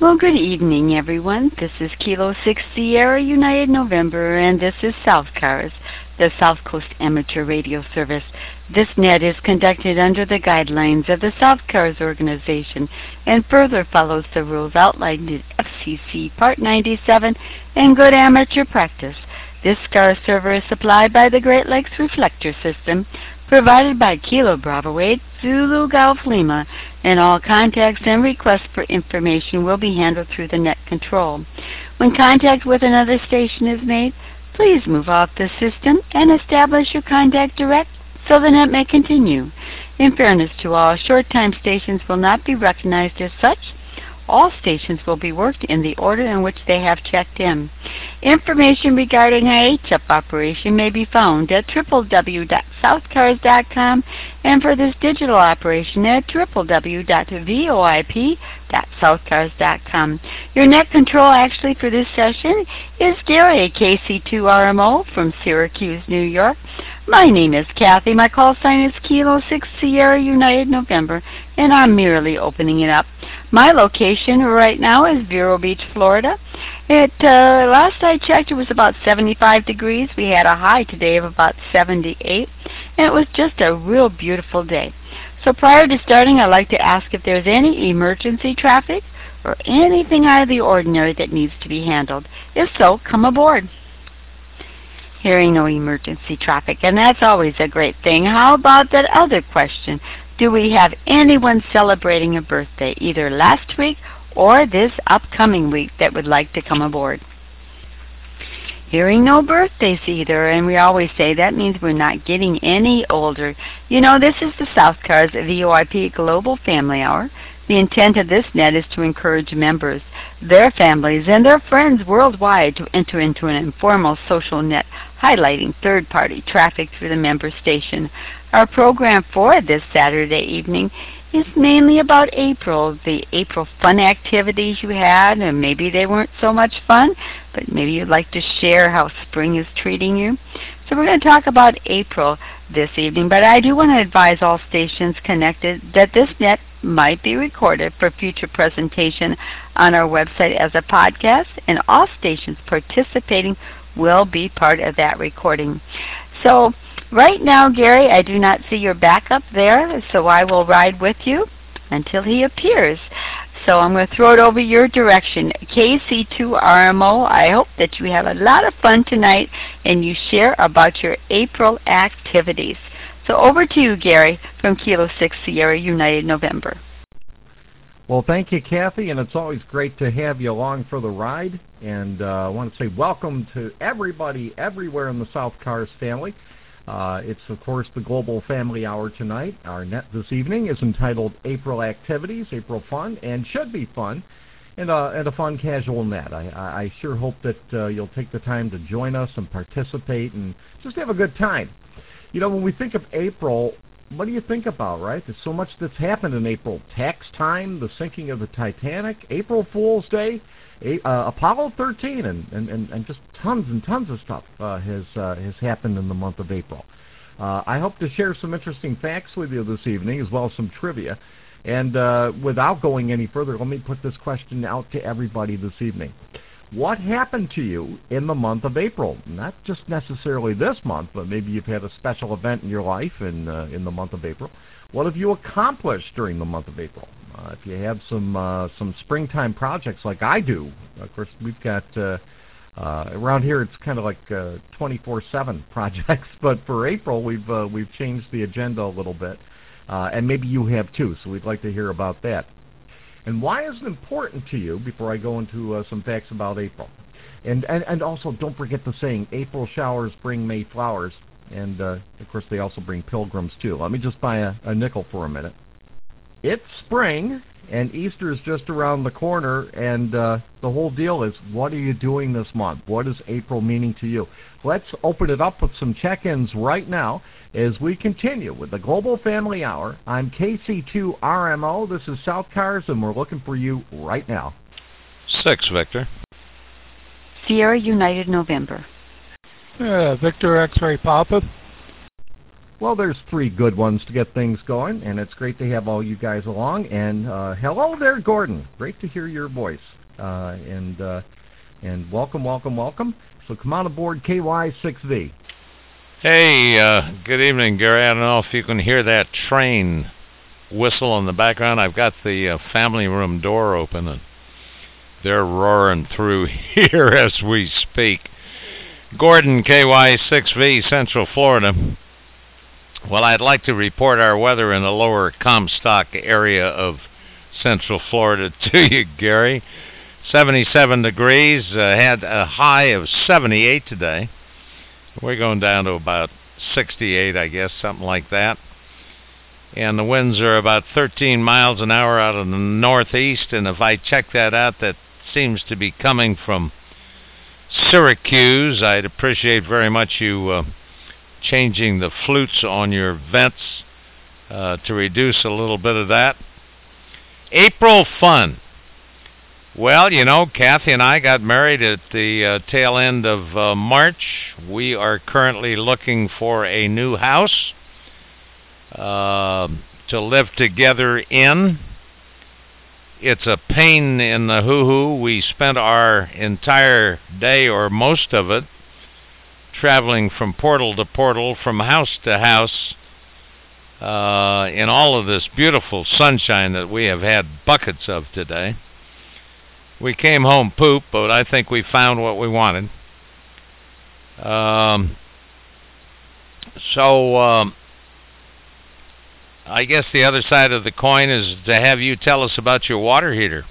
Well, good evening, everyone. This is Kilo 6 Sierra United November, and this is South Cars, the South Coast Amateur Radio Service. This net is conducted under the guidelines of the South Cars organization and further follows the rules outlined in FCC Part 97 and Good Amateur Practice. This SCAR server is supplied by the Great Lakes Reflector System, provided by Kilo Bravo 8 Zulu Golf Lima, and all contacts and requests for information will be handled through the net control. When contact with another station is made, please move off the system and establish your contact direct so the net may continue. In fairness to all, short-time stations will not be recognized as such. All stations will be worked in the order in which they have checked in. Information regarding IHF operation may be found at www.southcars.com and for this digital operation at www.voip.southcars.com. Your net control actually for this session is Gary, KC2RMO from Syracuse, New York. My name is Kathy. My call sign is Kilo 6 Sierra United November, and I'm merely opening it up. My location right now is Vero Beach, Florida. Last I checked, it was about 75 degrees. We had a high today of about 78, and it was just a real beautiful day. So prior to starting, I'd like to ask if there's any emergency traffic or anything out of the ordinary that needs to be handled. If so, come aboard. Hearing no emergency traffic, and that's always a great thing. How about that other question? Do we have anyone celebrating a birthday, either last week or this upcoming week, that would like to come aboard? Hearing no birthdays either, and we always say that means we're not getting any older. You know, this is the South Cars VOIP Global Family Hour. The intent of this net is to encourage members, their families, and their friends worldwide to enter into an informal social net highlighting third-party traffic through the member station. Our program for this Saturday evening is mainly about April, the April fun activities you had, and maybe they weren't so much fun, but maybe you'd like to share how spring is treating you. So we're going to talk about April this evening, but I do want to advise all stations connected that this net might be recorded for future presentation on our website as a podcast, and all stations participating will be part of that recording. So right now, Gary, I do not see your backup there, so I will ride with you until he appears. So I'm going to throw it over your direction. KC2RMO, I hope that you have a lot of fun tonight and you share about your April activities. So over to you, Gary, from Kilo 6 Sierra United November. Well, thank you, Kathy, and it's always great to have you along for the ride. And I want to say welcome to everybody everywhere in the South Cars family. It's, of course, the Global Family Hour tonight. Our net this evening is entitled April Activities, April Fun, and should be fun, and a fun casual net. I sure hope that you'll take the time to join us and participate and just have a good time. You know, when we think of April, what do you think about, right? There's so much that's happened in April. Tax time, the sinking of the Titanic, April Fool's Day, Apollo 13, and just tons and tons of stuff has happened in the month of April. I hope to share some interesting facts with you this evening, as well as some trivia. And without going any further, let me put this question out to everybody this evening. What happened to you in the month of April? Not just necessarily this month, but maybe you've had a special event in your life in the month of April. What have you accomplished during the month of April? If you have some springtime projects like I do, of course we've got around here it's kind of like 24/7 projects, but for April we've changed the agenda a little bit, and maybe you have too. So we'd like to hear about that. And why is it important to you, before I go into some facts about April? And also, don't forget the saying, April showers bring May flowers. And, of course, they also bring pilgrims, too. Let me just buy a nickel for a minute. It's spring, and Easter is just around the corner, and the whole deal is, what are you doing this month? What is April meaning to you? Let's open it up with some check-ins right now as we continue with the Global Family Hour. I'm KC2RMO. This is South Cars, and we're looking for you right now. 6, Victor. Sierra United November. Victor X-Ray Papa. Well, there's 3 good ones to get things going, and it's great to have all you guys along. And hello there, Gordon. Great to hear your voice. And welcome, welcome, welcome. So come on aboard KY6V. Hey, good evening, Gary. I don't know if you can hear that train whistle in the background. I've got the family room door open, and they're roaring through here as we speak. Gordon, KY6V, Central Florida. Well, I'd like to report our weather in the lower Comstock area of Central Florida to you, Gary. 77 degrees, had a high of 78 today. We're going down to about 68, I guess, something like that. And the winds are about 13 miles an hour out of the northeast, and if I check that out, that seems to be coming from Syracuse. I'd appreciate very much you changing the flutes on your vents to reduce a little bit of that. April fun. Well, you know, Kathy and I got married at the tail end of March. We are currently looking for a new house to live together in. It's a pain in the hoo-hoo. We spent our entire day, or most of it, traveling from portal to portal, from house to house, in all of this beautiful sunshine that we have had buckets of today. We came home poop, but I think we found what we wanted. I guess the other side of the coin is to have you tell us about your water heater.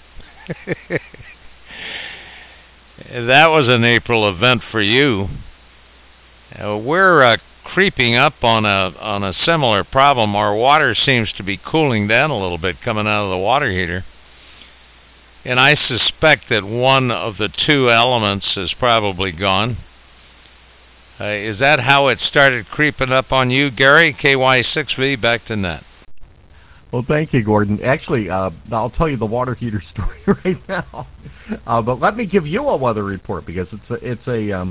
That was an April event for you. We're creeping up on a similar problem. Our water seems to be cooling down a little bit coming out of the water heater. And I suspect that one of the 2 elements is probably gone. Is that how it started creeping up on you, Gary? KY6V, back to net. Well, thank you, Gordon. Actually, I'll tell you the water heater story right now. But let me give you a weather report, because it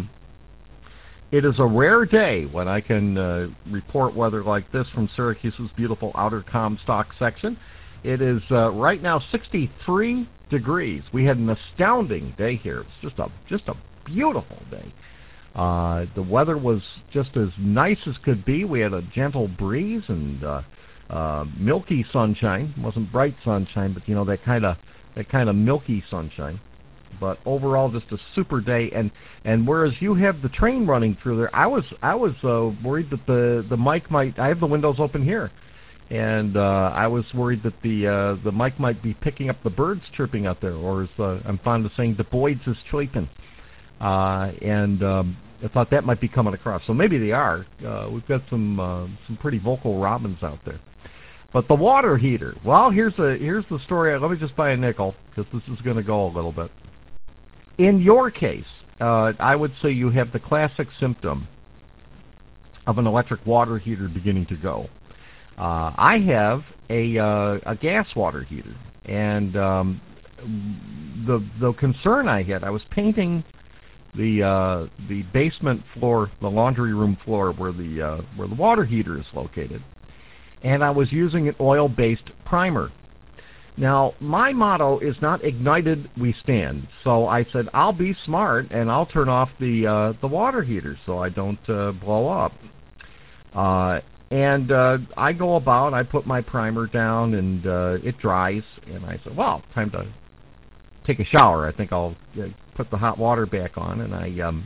is a rare day when I can report weather like this from Syracuse's beautiful outer Comstock section. It is right now 63 degrees. We had an astounding day here. It's just a beautiful day. The weather was just as nice as could be. We had a gentle breeze and milky sunshine. It wasn't bright sunshine, but you know, that kind of milky sunshine. But overall, just a super day. And whereas you have the train running through there, I was worried that the mic might. I have the windows open here, and I was worried that the mic might be picking up the birds chirping out there, or as I'm fond of saying, the boys is chirping. I thought that might be coming across. So maybe they are. We've got some pretty vocal robins out there. But the water heater. Well, here's the story. Let me just buy a nickel, because this is going to go a little bit. In your case, I would say you have the classic symptom of an electric water heater beginning to go. I have a gas water heater, and the concern I had, I was painting the basement floor, the laundry room floor, where the water heater is located, and I was using an oil-based primer. Now, my motto is not ignited we stand, so I said I'll be smart and I'll turn off the water heater so I don't blow up. And I go about, I put my primer down, and it dries, and I said, well, time to take a shower. I think I'll put the hot water back on, and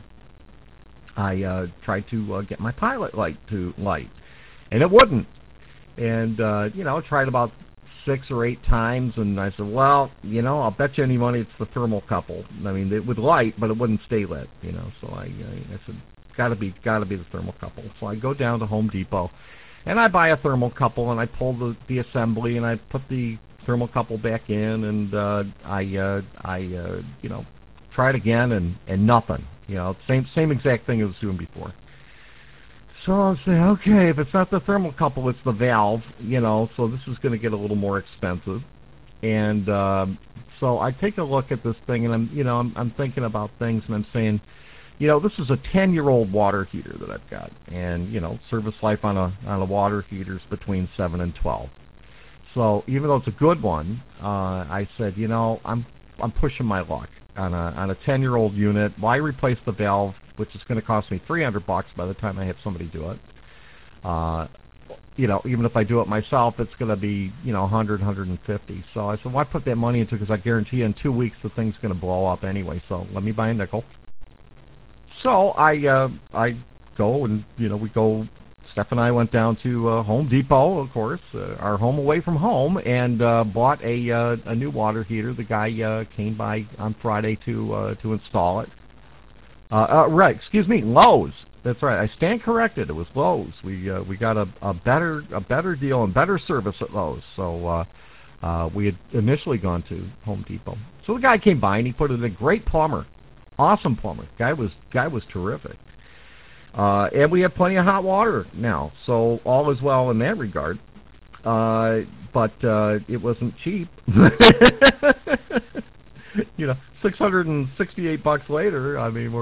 I tried to get my pilot light to light, and it wouldn't. And tried about 6 or 8 times, and I said, well, I'll bet you any money it's the thermocouple. I mean, it would light, but it wouldn't stay lit, So I said, gotta be the thermocouple. So I go down to Home Depot, and I buy a thermocouple, and I pull the assembly, and I put the thermocouple back in, and I try it again, and nothing. Same exact thing as I was doing before. So I'll say, okay, if it's not the thermocouple, it's the valve, so this is going to get a little more expensive. And so I take a look at this thing, and I'm thinking about things, and I'm saying, This is a 10-year-old water heater that I've got, and service life on a water heater is between 7 and 12. So even though it's a good one, I said, I'm pushing my luck on a 10-year-old unit. Why replace the valve, which is going to cost me $300 by the time I have somebody do it? Even if I do it myself, it's going to be, 100, 150. So I said, why put that money into it? Because I guarantee you in 2 weeks the thing's going to blow up anyway. So let me buy a nickel. So I go and, we go. Steph and I went down to Home Depot, of course, our home away from home, and bought a new water heater. The guy came by on Friday to install it. Right, excuse me, Lowe's. That's right. I stand corrected. It was Lowe's. We got a better deal and better service at Lowe's. So we had initially gone to Home Depot. So the guy came by and he put it in. A great plumber, awesome plumber. Guy was terrific. And we have plenty of hot water now, so all is well in that regard. But it wasn't cheap. $668 later. I mean,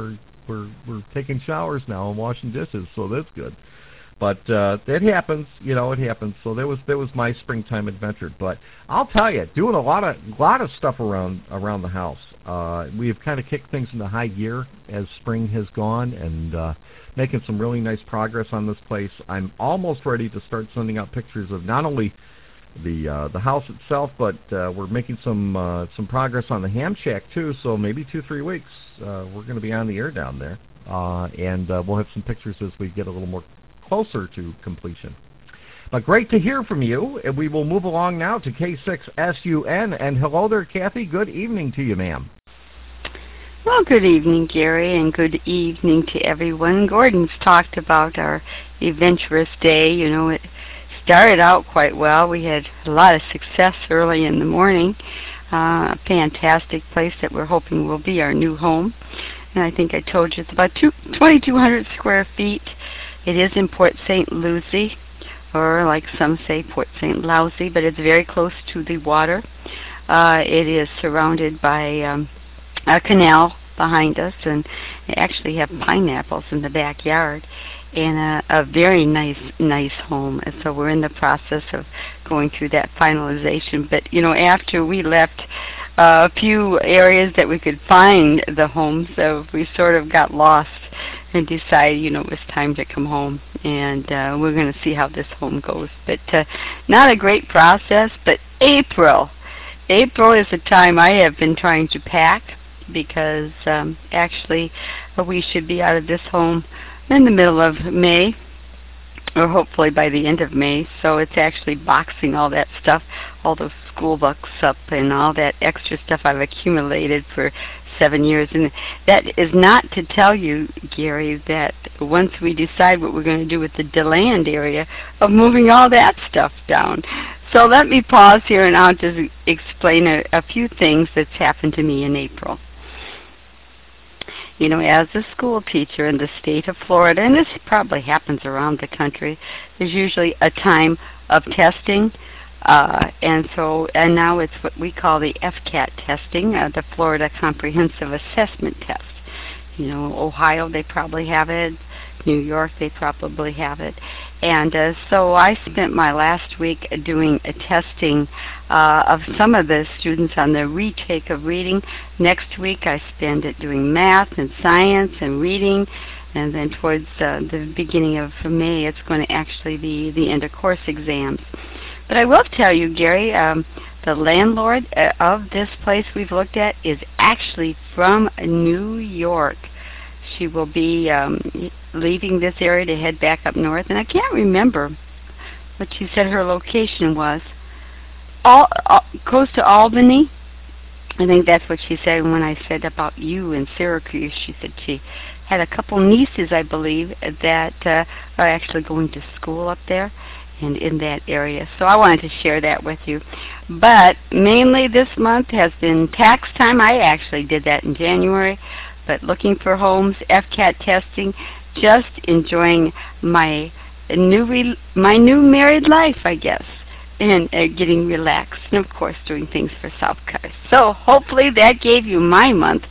we're taking showers now and washing dishes, so that's good. But it happens, it happens. So that was my springtime adventure. But I'll tell you, doing a lot of stuff around the house. We have kind of kicked things into high gear as spring has gone, and making some really nice progress on this place. I'm almost ready to start sending out pictures of not only the house itself, but we're making some progress on the ham shack too. So maybe 2-3 weeks we're going to be on the air down there, and we'll have some pictures as we get a little more closer to completion. But great to hear from you, and we will move along now to K6SUN. And hello there, Kathy. Good evening to you, ma'am. Well, good evening, Gary, and good evening to everyone. Gordon's talked about our adventurous day. It started out quite well. We had a lot of success early in the morning. A fantastic place that we're hoping will be our new home. And I think I told you it's about 2,200 square feet. It is in Port St. Lucie, or like some say, Port St. Lousy, but it's very close to the water. It is surrounded by a canal behind us, and they actually have pineapples in the backyard, and a very nice home. And so we're in the process of going through that finalization. But after we left a few areas that we could find the home, so we sort of got lost and decided, it was time to come home, and we're going to see how this home goes. But not a great process, but April is the time I have been trying to pack, because actually we should be out of this home in the middle of May, or hopefully by the end of May. So it's actually boxing all that stuff, all those school books up and all that extra stuff I've accumulated for 7 years. And that is not to tell you, Gary, that once we decide what we're going to do with the DeLand area, of moving all that stuff down. So let me pause here and I'll just explain a few things that's happened to me in April. As a school teacher in the state of Florida, and this probably happens around the country, there's usually a time of testing, and now it's what we call the FCAT testing, the Florida Comprehensive Assessment Test. Ohio, they probably have it. New York, they probably have it. And so I spent my last week doing a testing of some of the students on the retake of reading. Next week I spend it doing math and science and reading. And then towards the beginning of May, it's going to actually be the end of course exams. But I will tell you, Gary, the landlord of this place we've looked at is actually from New York. She will be leaving this area to head back up north, and I can't remember what she said her location was. Close to Albany. I think that's what she said. When I said about you in Syracuse, she said she had a couple nieces, I believe, that are actually going to school up there and in that area. So I wanted to share that with you. But mainly this month has been tax time. I actually did that in January. But looking for homes, FCAT testing, just enjoying my new married life, I guess, and getting relaxed, and of course doing things for South Cars. So hopefully that gave you my month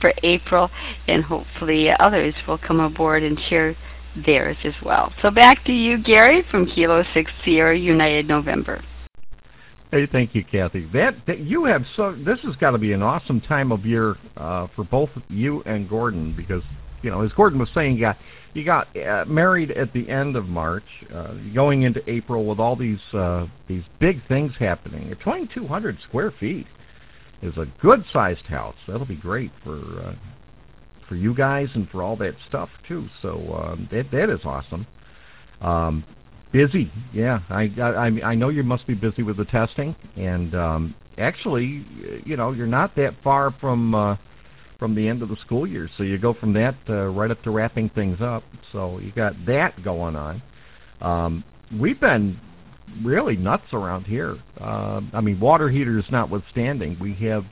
for April, and hopefully others will come aboard and share theirs as well. So back to you, Gary, from Kilo 6 Sierra United November. Hey, thank you, Kathy. That you have this has got to be an awesome time of year for both you and Gordon, because as Gordon was saying, you got married at the end of March, going into April with all these big things happening. 2,200 square feet is a good-sized house. That'll be great for you guys and for all that stuff too. So that is awesome. Busy, yeah. I know you must be busy with the testing, and actually, you're not that far from the end of the school year. So you go from that right up to wrapping things up. So you got that going on. We've been really nuts around here. Water heaters notwithstanding, we have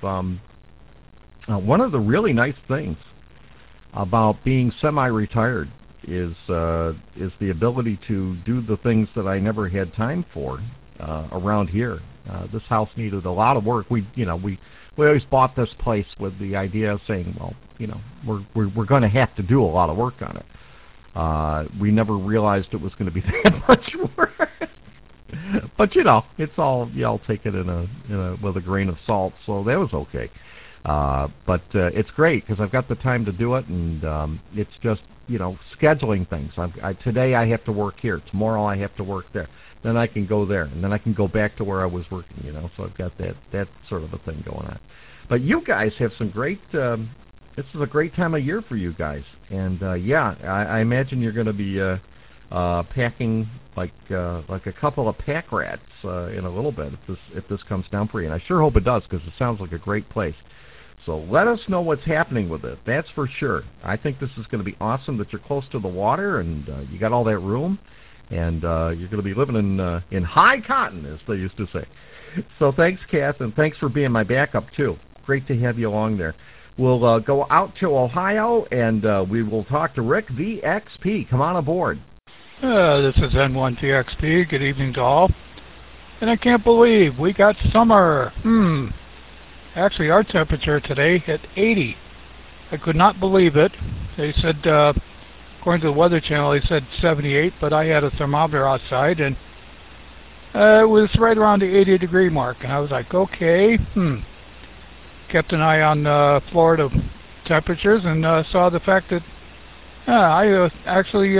one of the really nice things about being semi-retired is the ability to do the things that I never had time for around here. This house needed a lot of work. We always bought this place with the idea of saying, well, we're going to have to do a lot of work on it. We never realized it was going to be that much work. But it's all I'll take it with a grain of salt. So that was okay. But it's great because I've got the time to do it, and it's just scheduling things. Today I have to work here. Tomorrow I have to work there. Then I can go there, and then I can go back to where I was working. So I've got that sort of a thing going on. But you guys have some great. This is a great time of year for you guys, and I imagine you're going to be packing like a couple of pack rats in a little bit if this comes down for you. And I sure hope it does, because it sounds like a great place. So let us know what's happening with it. That's for sure. I think this is going to be awesome that you're close to the water and you got all that room, and you're going to be living in high cotton, as they used to say. So thanks, Kath, and thanks for being my backup too. Great to have you along there. We'll go out to Ohio, and we will talk to Rick VXP. Come on aboard. This is N1VXP. Good evening to all. And I can't believe we got summer. Actually, our temperature today hit 80. I could not believe it. They said, according to the Weather Channel, they said 78, but I had a thermometer outside, and it was right around the 80-degree mark. And I was like, okay. Kept an eye on Florida temperatures, and saw the fact that I actually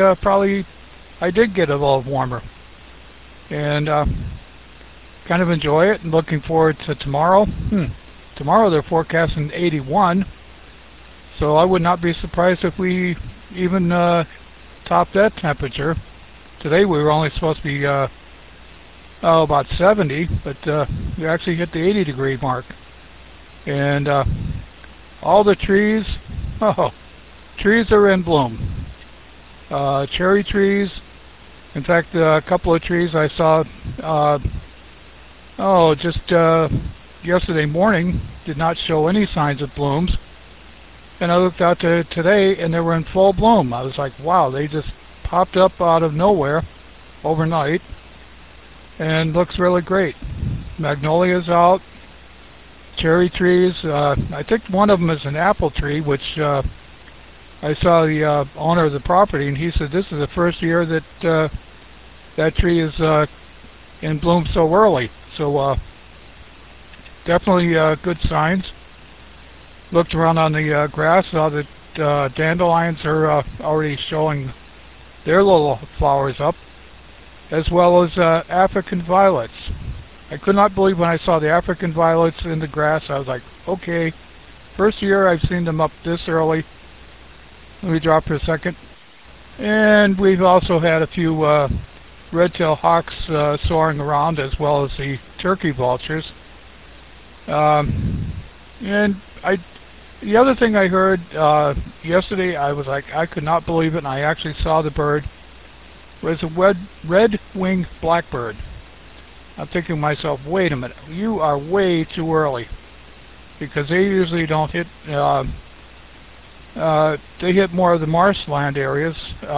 I did get a little warmer. And kind of enjoy it, and looking forward to tomorrow. Tomorrow they're forecasting 81, so I would not be surprised if we even top that temperature. Today we were only supposed to be about 70, but we actually hit the 80-degree mark. And all the trees, trees are in bloom. Cherry trees. In fact, a couple of trees I saw just yesterday morning did not show any signs of blooms, and I looked out today and they were in full bloom. I was like, wow, they just popped up out of nowhere overnight, and looks really great. Magnolias out, cherry trees. I think one of them is an apple tree, which I saw the owner of the property, and he said this is the first year that that tree is in bloom so early. So definitely good signs. Looked around on the grass, saw that dandelions are already showing their little flowers up, as well as African violets. I could not believe when I saw the African violets in the grass. I was like, okay, first year I've seen them up this early. Let me drop for a second. And we've also had a few red-tailed hawks soaring around, as well as the turkey vultures. And the other thing I heard yesterday, I was like, I could not believe it, and I actually saw the bird. It was a red-winged blackbird. I'm thinking to myself, wait a minute, you are way too early, because they usually don't hit. They hit more of the marshland areas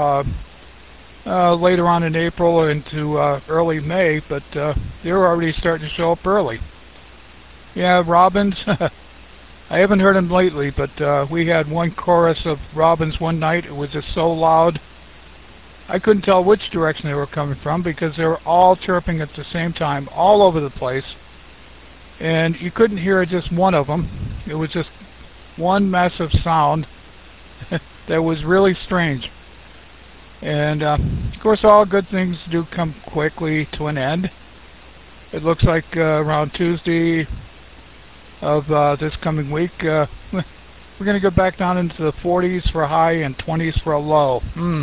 later on in April into early May, but they're already starting to show up early. Yeah, robins. I haven't heard them lately, but we had one chorus of robins one night. It was just so loud. I couldn't tell which direction they were coming from because they were all chirping at the same time, all over the place. And you couldn't hear just one of them. It was just one massive sound that was really strange. And, of course, all good things do come quickly to an end. It looks like around Tuesday of this coming week, we're going to go back down into the 40s for a high and 20s for a low.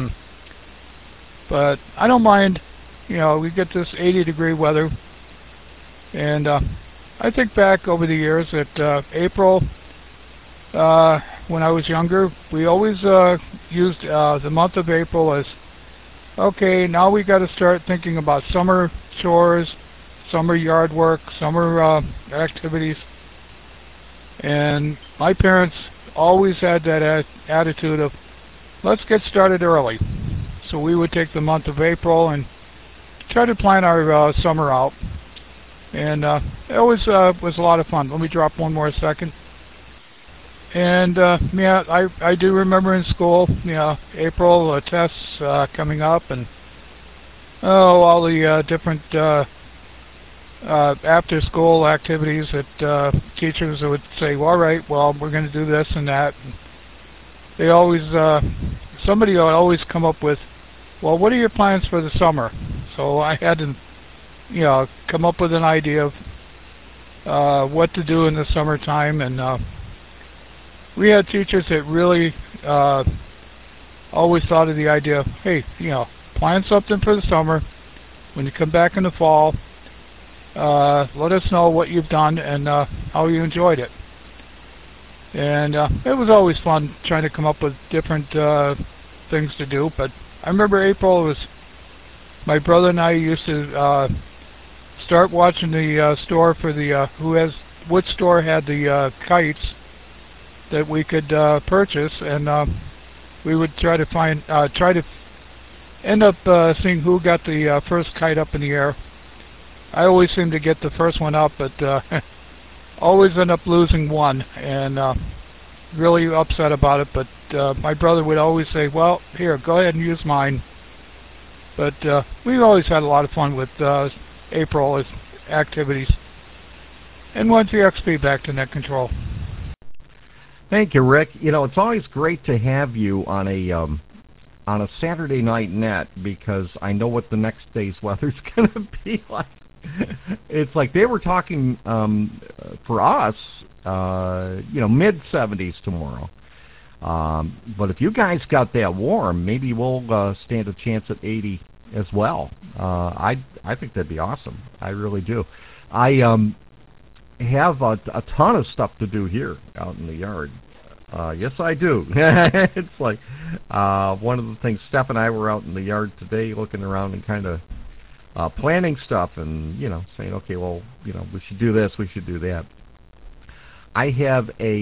But I don't mind. You know, we get this 80-degree weather. And I think back over the years that April, when I was younger, we always used the month of April as, okay, now we got to start thinking about summer chores, summer yard work, summer activities. And my parents always had that attitude of, let's get started early. So we would take the month of April and try to plan our summer out. And it always was a lot of fun. Let me drop one more second. And yeah, I do remember in school, April tests coming up, and all the different after-school activities that teachers would say, well, all right, well, we're going to do this and that. And they always, somebody would always come up with, well, what are your plans for the summer? So I had to, come up with an idea of what to do in the summertime, and we had teachers that really always thought of the idea of, hey, plan something for the summer. When you come back in the fall, let us know what you've done and how you enjoyed it. And it was always fun trying to come up with different things to do. But I remember April was, my brother and I used to start watching the store for the which store had the kites that we could purchase, and we would try to end up seeing who got the first kite up in the air. I always seem to get the first one up, but always end up losing one, and really upset about it. But my brother would always say, well, here, go ahead and use mine. But we always had a lot of fun with April activities. N1TXP, back to Net Control. Thank you, Rick. It's always great to have you on a Saturday night net, because I know what the next day's weather's going to be like. It's like they were talking for us, mid 70s tomorrow. But if you guys got that warm, maybe we'll stand a chance at 80 as well. I think that'd be awesome. I really do. I have a ton of stuff to do here out in the yard. Yes, I do. It's like one of the things. Steph and I were out in the yard today looking around and kind of planning stuff and, saying, okay, well, we should do this, we should do that. I have a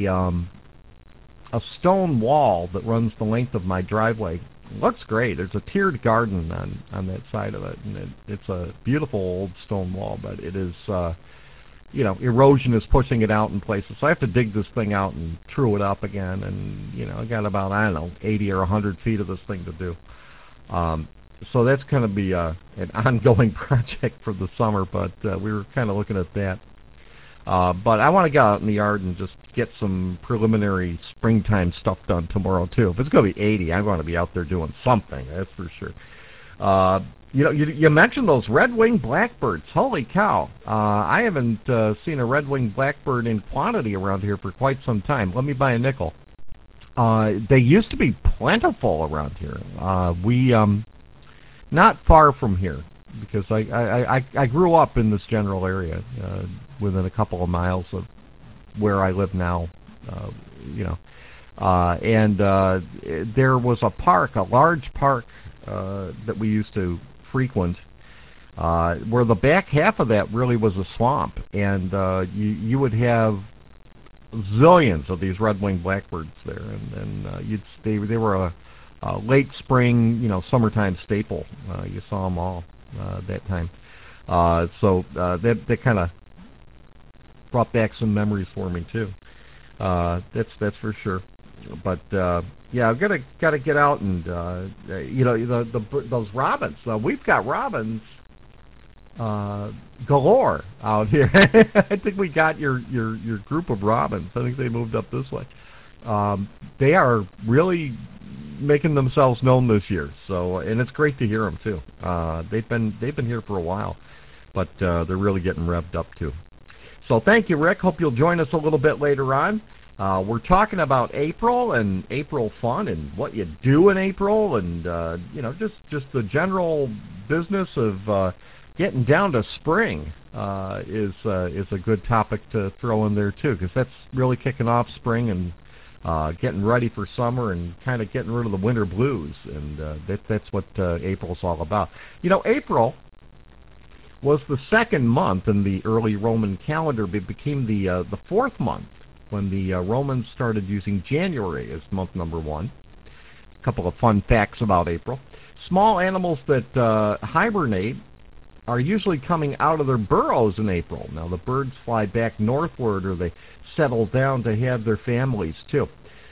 stone wall that runs the length of my driveway. It looks great. There's a tiered garden on that side of it, and it's a beautiful old stone wall, but it is, erosion is pushing it out in places. So I have to dig this thing out and true it up again, and, I got about, 80 or 100 feet of this thing to do. So that's going to be an ongoing project for the summer, but we were kind of looking at that. But I want to get out in the yard and just get some preliminary springtime stuff done tomorrow, too. If it's going to be 80, I'm going to be out there doing something, that's for sure. You mentioned those red-winged blackbirds. Holy cow. I haven't seen a red-winged blackbird in quantity around here for quite some time. Let me buy a nickel. They used to be plentiful around here. Not far from here, because I grew up in this general area, within a couple of miles of where I live now, and there was a park, a large park that we used to frequent, where the back half of that really was a swamp, and you would have zillions of these red-winged blackbirds there, and they were a late spring, summertime staple. You saw them all that time. So that kind of brought back some memories for me too. That's for sure. But yeah, I've got to get out and those robins. We've got robins galore out here. I think we got your group of robins. I think they moved up this way. They are really making themselves known this year. So, and it's great to hear them too. They've been here for a while, but they're really getting revved up too. So thank you, Rick. Hope you'll join us a little bit later on. We're talking about April and April fun and what you do in April, and just the general business of getting down to spring is a good topic to throw in there too, because that's really kicking off spring and getting ready for summer and kind of getting rid of the winter blues, and that's what April's all about. April was the second month in the early Roman calendar. It became the fourth month when the Romans started using January as month number one. A couple of fun facts about April. Small animals that hibernate are usually coming out of their burrows in April. Now, the birds fly back northward, or they settle down to have their families, too.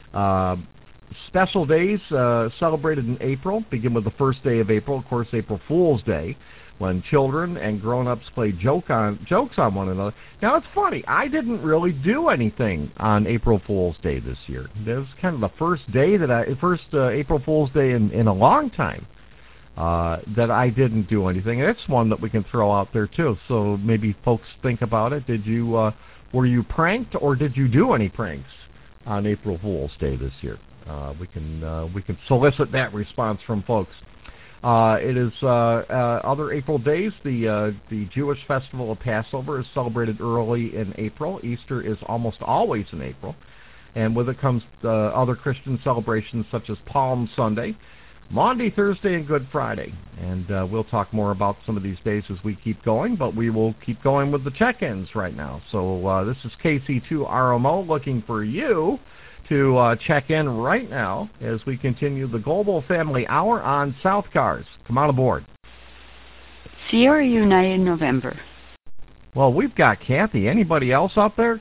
Special days celebrated in April begin with the first day of April, of course, April Fool's Day, when children and grown-ups play jokes on one another. Now, it's funny. I didn't really do anything on April Fool's Day this year. It was kind of the first April Fool's Day in a long time that I didn't do anything. And it's one that we can throw out there, too. So maybe folks think about it. Were you pranked, or did you do any pranks on April Fool's Day this year? We can solicit that response from folks. It is other April days. The Jewish festival of Passover is celebrated early in April. Easter is almost always in April. And with it comes other Christian celebrations such as Palm Sunday, Maundy Thursday, and Good Friday. And we'll talk more about some of these days as we keep going, but we will keep going with the check-ins right now. So this is KC2RMO looking for you to check in right now as we continue the Global Family Hour on South Cars. Come on aboard. Sierra United November. Well, we've got Kathy. Anybody else out there?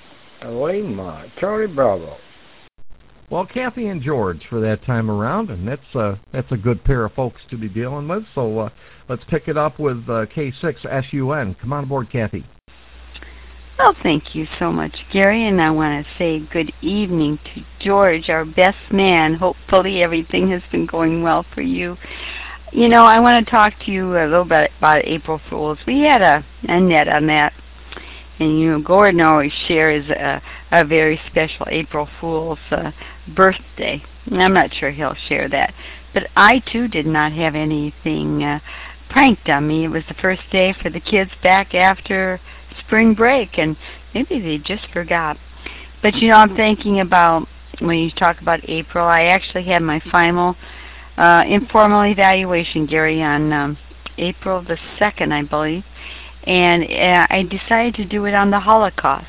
Lima, Charlie Bravo. Well, Kathy and George for that time around, and that's a good pair of folks to be dealing with. So let's pick it up with K6SUN. Come on aboard, Kathy. Well, thank you so much, Gary, and I want to say good evening to George, our best man. Hopefully everything has been going well for you. I want to talk to you a little bit about April Fools. We had a net on that, and Gordon always shares a very special April Fool's birthday. And I'm not sure he'll share that, but I too did not have anything pranked on me. It was the first day for the kids back after spring break, and maybe they just forgot. But I'm thinking about, when you talk about April, I actually had my final informal evaluation, Gary, on April the 2nd, I believe, and I decided to do it on the Holocaust.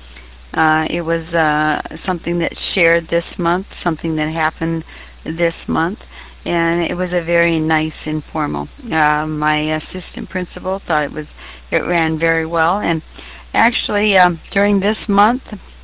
It was something that shared this month, something that happened this month, and it was a very nice informal. My assistant principal thought it ran very well, and actually during this month,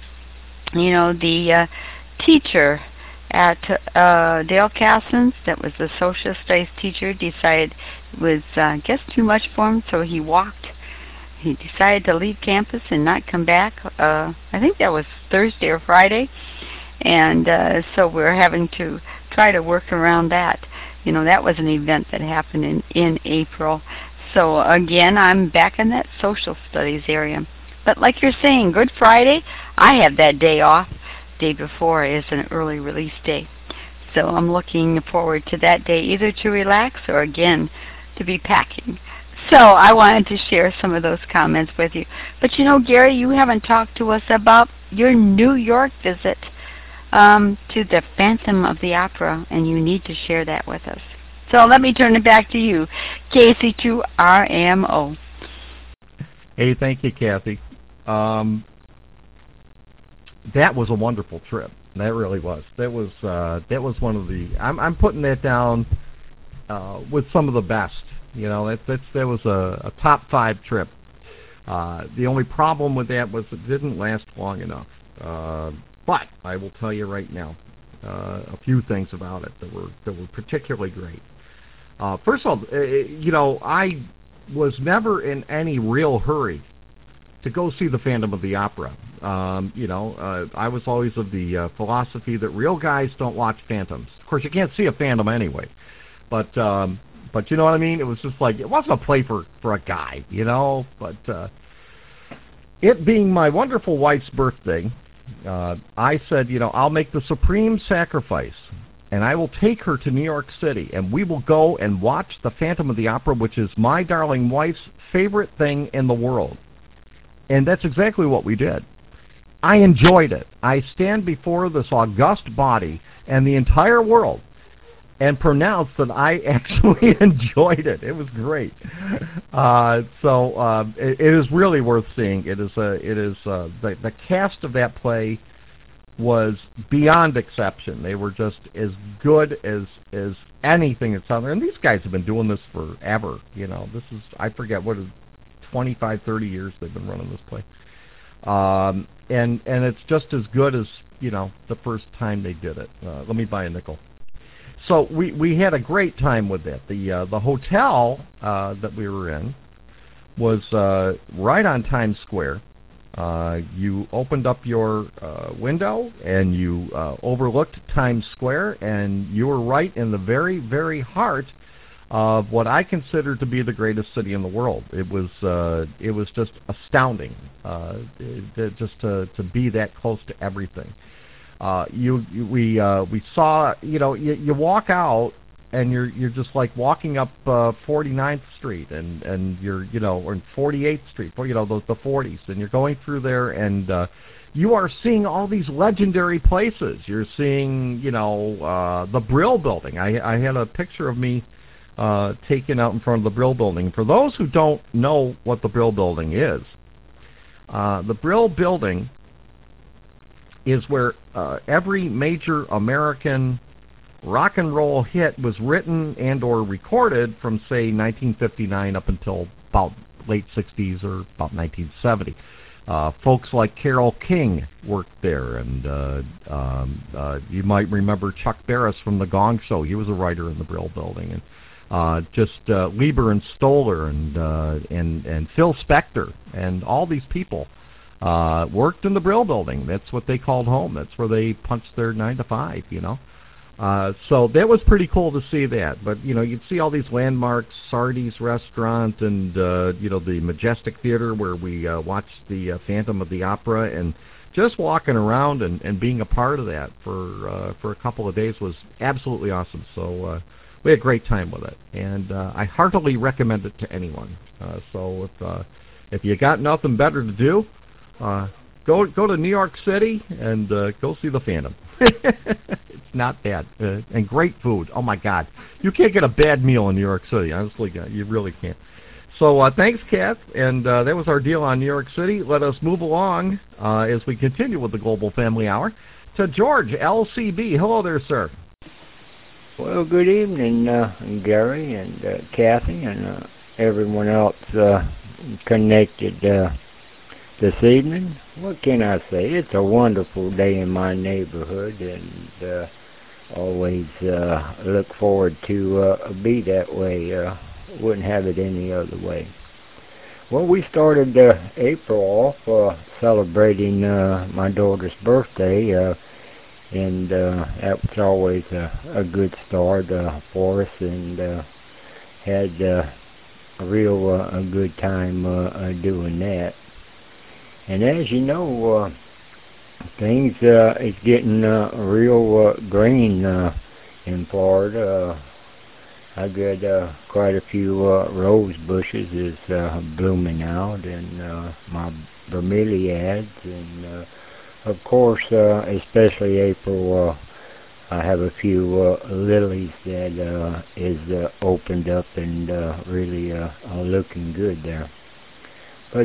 the teacher at Dale Cassens, that was the social studies teacher, decided it was I guess too much for him, so he decided to leave campus and not come back. I think that was Thursday or Friday, and so we're having to try to work around that. That was an event that happened in April. So again, I'm back in that social studies area. But like you're saying, Good Friday, I have that day off. Day before is an early release day. So I'm looking forward to that day, either to relax or again to be packing. So I wanted to share some of those comments with you. But Gary, you haven't talked to us about your New York visit to the Phantom of the Opera, and you need to share that with us. So let me turn it back to you, KC2RMO. Hey, thank you, Kathy. That was a wonderful trip. That really was. That was one of the. I'm putting that down with some of the best. That was a top 5 trip. The only problem with that was it didn't last long enough. But I will tell you right now a few things about it that were particularly great. First of all, I was never in any real hurry to go see the Phantom of the Opera. I was always of the philosophy that real guys don't watch phantoms. Of course, you can't see a phantom anyway, but you know what I mean? It was just like, it wasn't a play for a guy, but it being my wonderful wife's birthday, I said, I'll make the supreme sacrifice, and I will take her to New York City, and we will go and watch the Phantom of the Opera, which is my darling wife's favorite thing in the world. And that's exactly what we did. I enjoyed it. I stand before this august body and the entire world and pronounce that I actually enjoyed it. It was great. It is really worth seeing. The cast of that play was beyond exception. They were just as good as anything that's out there. And these guys have been doing this forever. This is, I forget what, 25, 30 years they've been running this play. And it's just as good as, the first time they did it. Let me buy a nickel. So we had a great time with that. The hotel that we were in was right on Times Square. You opened up your window and you overlooked Times Square, and you were right in the very, very heart of what I consider to be the greatest city in the world. It was just astounding, just to be that close to everything. We saw, you walk out and you're just like walking up 49th Street and you're, or 48th Street, the 40s, and you're going through there and you are seeing all these legendary places. You're seeing, the Brill Building. I had a picture of me taken out in front of the Brill Building. For those who don't know what the Brill Building is, the Brill Building is where every major American rock and roll hit was written and or recorded from, say, 1959 up until about late 60s or about 1970. Folks like Carole King worked there, and you might remember Chuck Barris from The Gong Show. He was a writer in the Brill Building. And Lieber and Stoller and Phil Spector and all these people worked in the Brill Building. That's what they called home. That's where they punched their 9 to 5, So that was pretty cool to see that. But, you'd see all these landmarks, Sardi's Restaurant and, the Majestic Theater where we watched the Phantom of the Opera. And just walking around and being a part of that for a couple of days was absolutely awesome. So we had a great time with it, and I heartily recommend it to anyone. So if you got nothing better to do, go to New York City and go see the Phantom. It's not bad, and great food. Oh my God, you can't get a bad meal in New York City. Honestly, you really can't. So thanks, Kath, and that was our deal on New York City. Let us move along as we continue with the Global Family Hour to George, LCB. Hello there, sir. Well, good evening, Gary and Kathy and everyone else connected this evening. What can I say? It's a wonderful day in my neighborhood, and always look forward to be that way. Wouldn't have it any other way. Well, we started April off celebrating my daughter's birthday, and that was always a good start for us, and had a good time doing that. And as you know, things is getting real green in Florida. I got quite a few rose bushes is blooming out, and my bromeliads, and of course, especially April, I have a few lilies that is opened up and really looking good there. But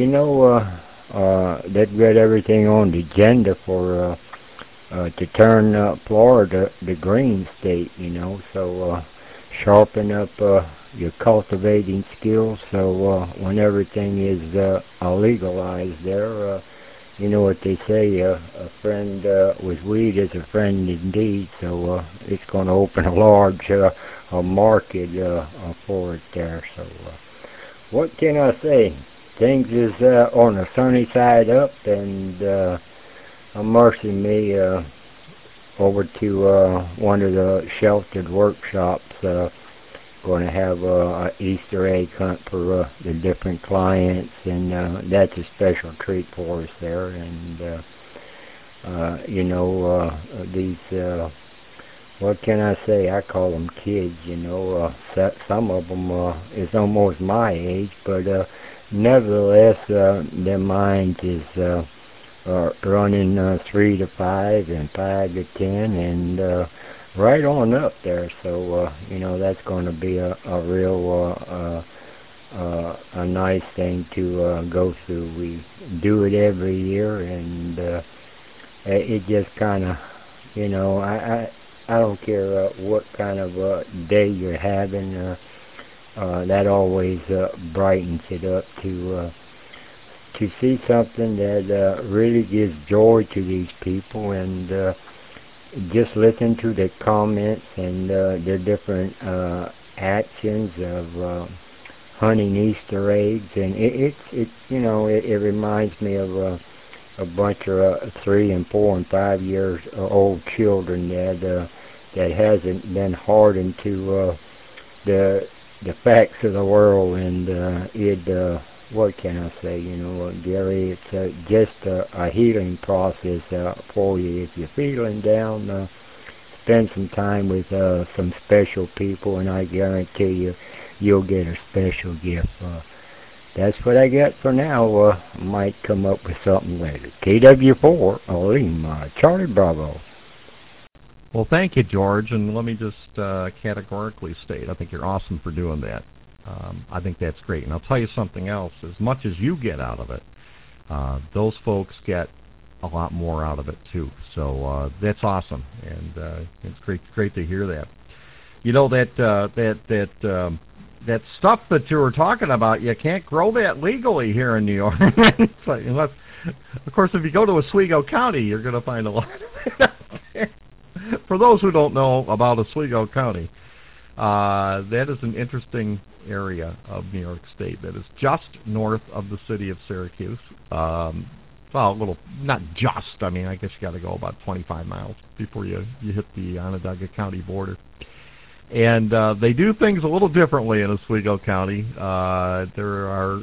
they've got everything on the agenda for to turn Florida the green state, so sharpen up your cultivating skills, so when everything is legalized there, you know what they say, a friend with weed is a friend indeed. So it's going to open a large market for it there. So what can I say? Things is on the sunny side up, and I'm immersing me over to one of the sheltered workshops. Going to have an Easter egg hunt for the different clients, and that's a special treat for us there. And you know, these what can I say? I call them kids. You know, some of them is almost my age, but nevertheless, their minds is running 3 to 5 and 5 to 10, and right on up there. So you know, that's going to be a real a nice thing to go through. We do it every year, and it just kind of, you know, I don't care what kind of day you're having. That always brightens it up to see something that really gives joy to these people, and just listen to the comments and their different actions of hunting Easter eggs, and it you know, it reminds me of a bunch of 3 and 4 and 5 years old children that hasn't been hardened to the facts of the world, and what can I say? You know, Gary, it's just a healing process for you. If you're feeling down, spend some time with some special people, and I guarantee you, you'll get a special gift. That's what I got for now. Might come up with something later. KW4, Lima, Charlie Bravo. Well, thank you, George, and let me just categorically state, I think you're awesome for doing that. I think that's great. And I'll tell you something else. As much as you get out of it, those folks get a lot more out of it, too. So that's awesome, and it's great to hear that. You know, that stuff that you were talking about, you can't grow that legally here in New York. So unless, of course, if you go to Oswego County, you're going to find a lot of it out there. For those who don't know about Oswego County, that is an interesting area of New York State that is just north of the city of Syracuse. Well, a little, not just, I mean, I guess you got to go about 25 miles before you hit the Onondaga County border. And they do things a little differently in Oswego County. There are,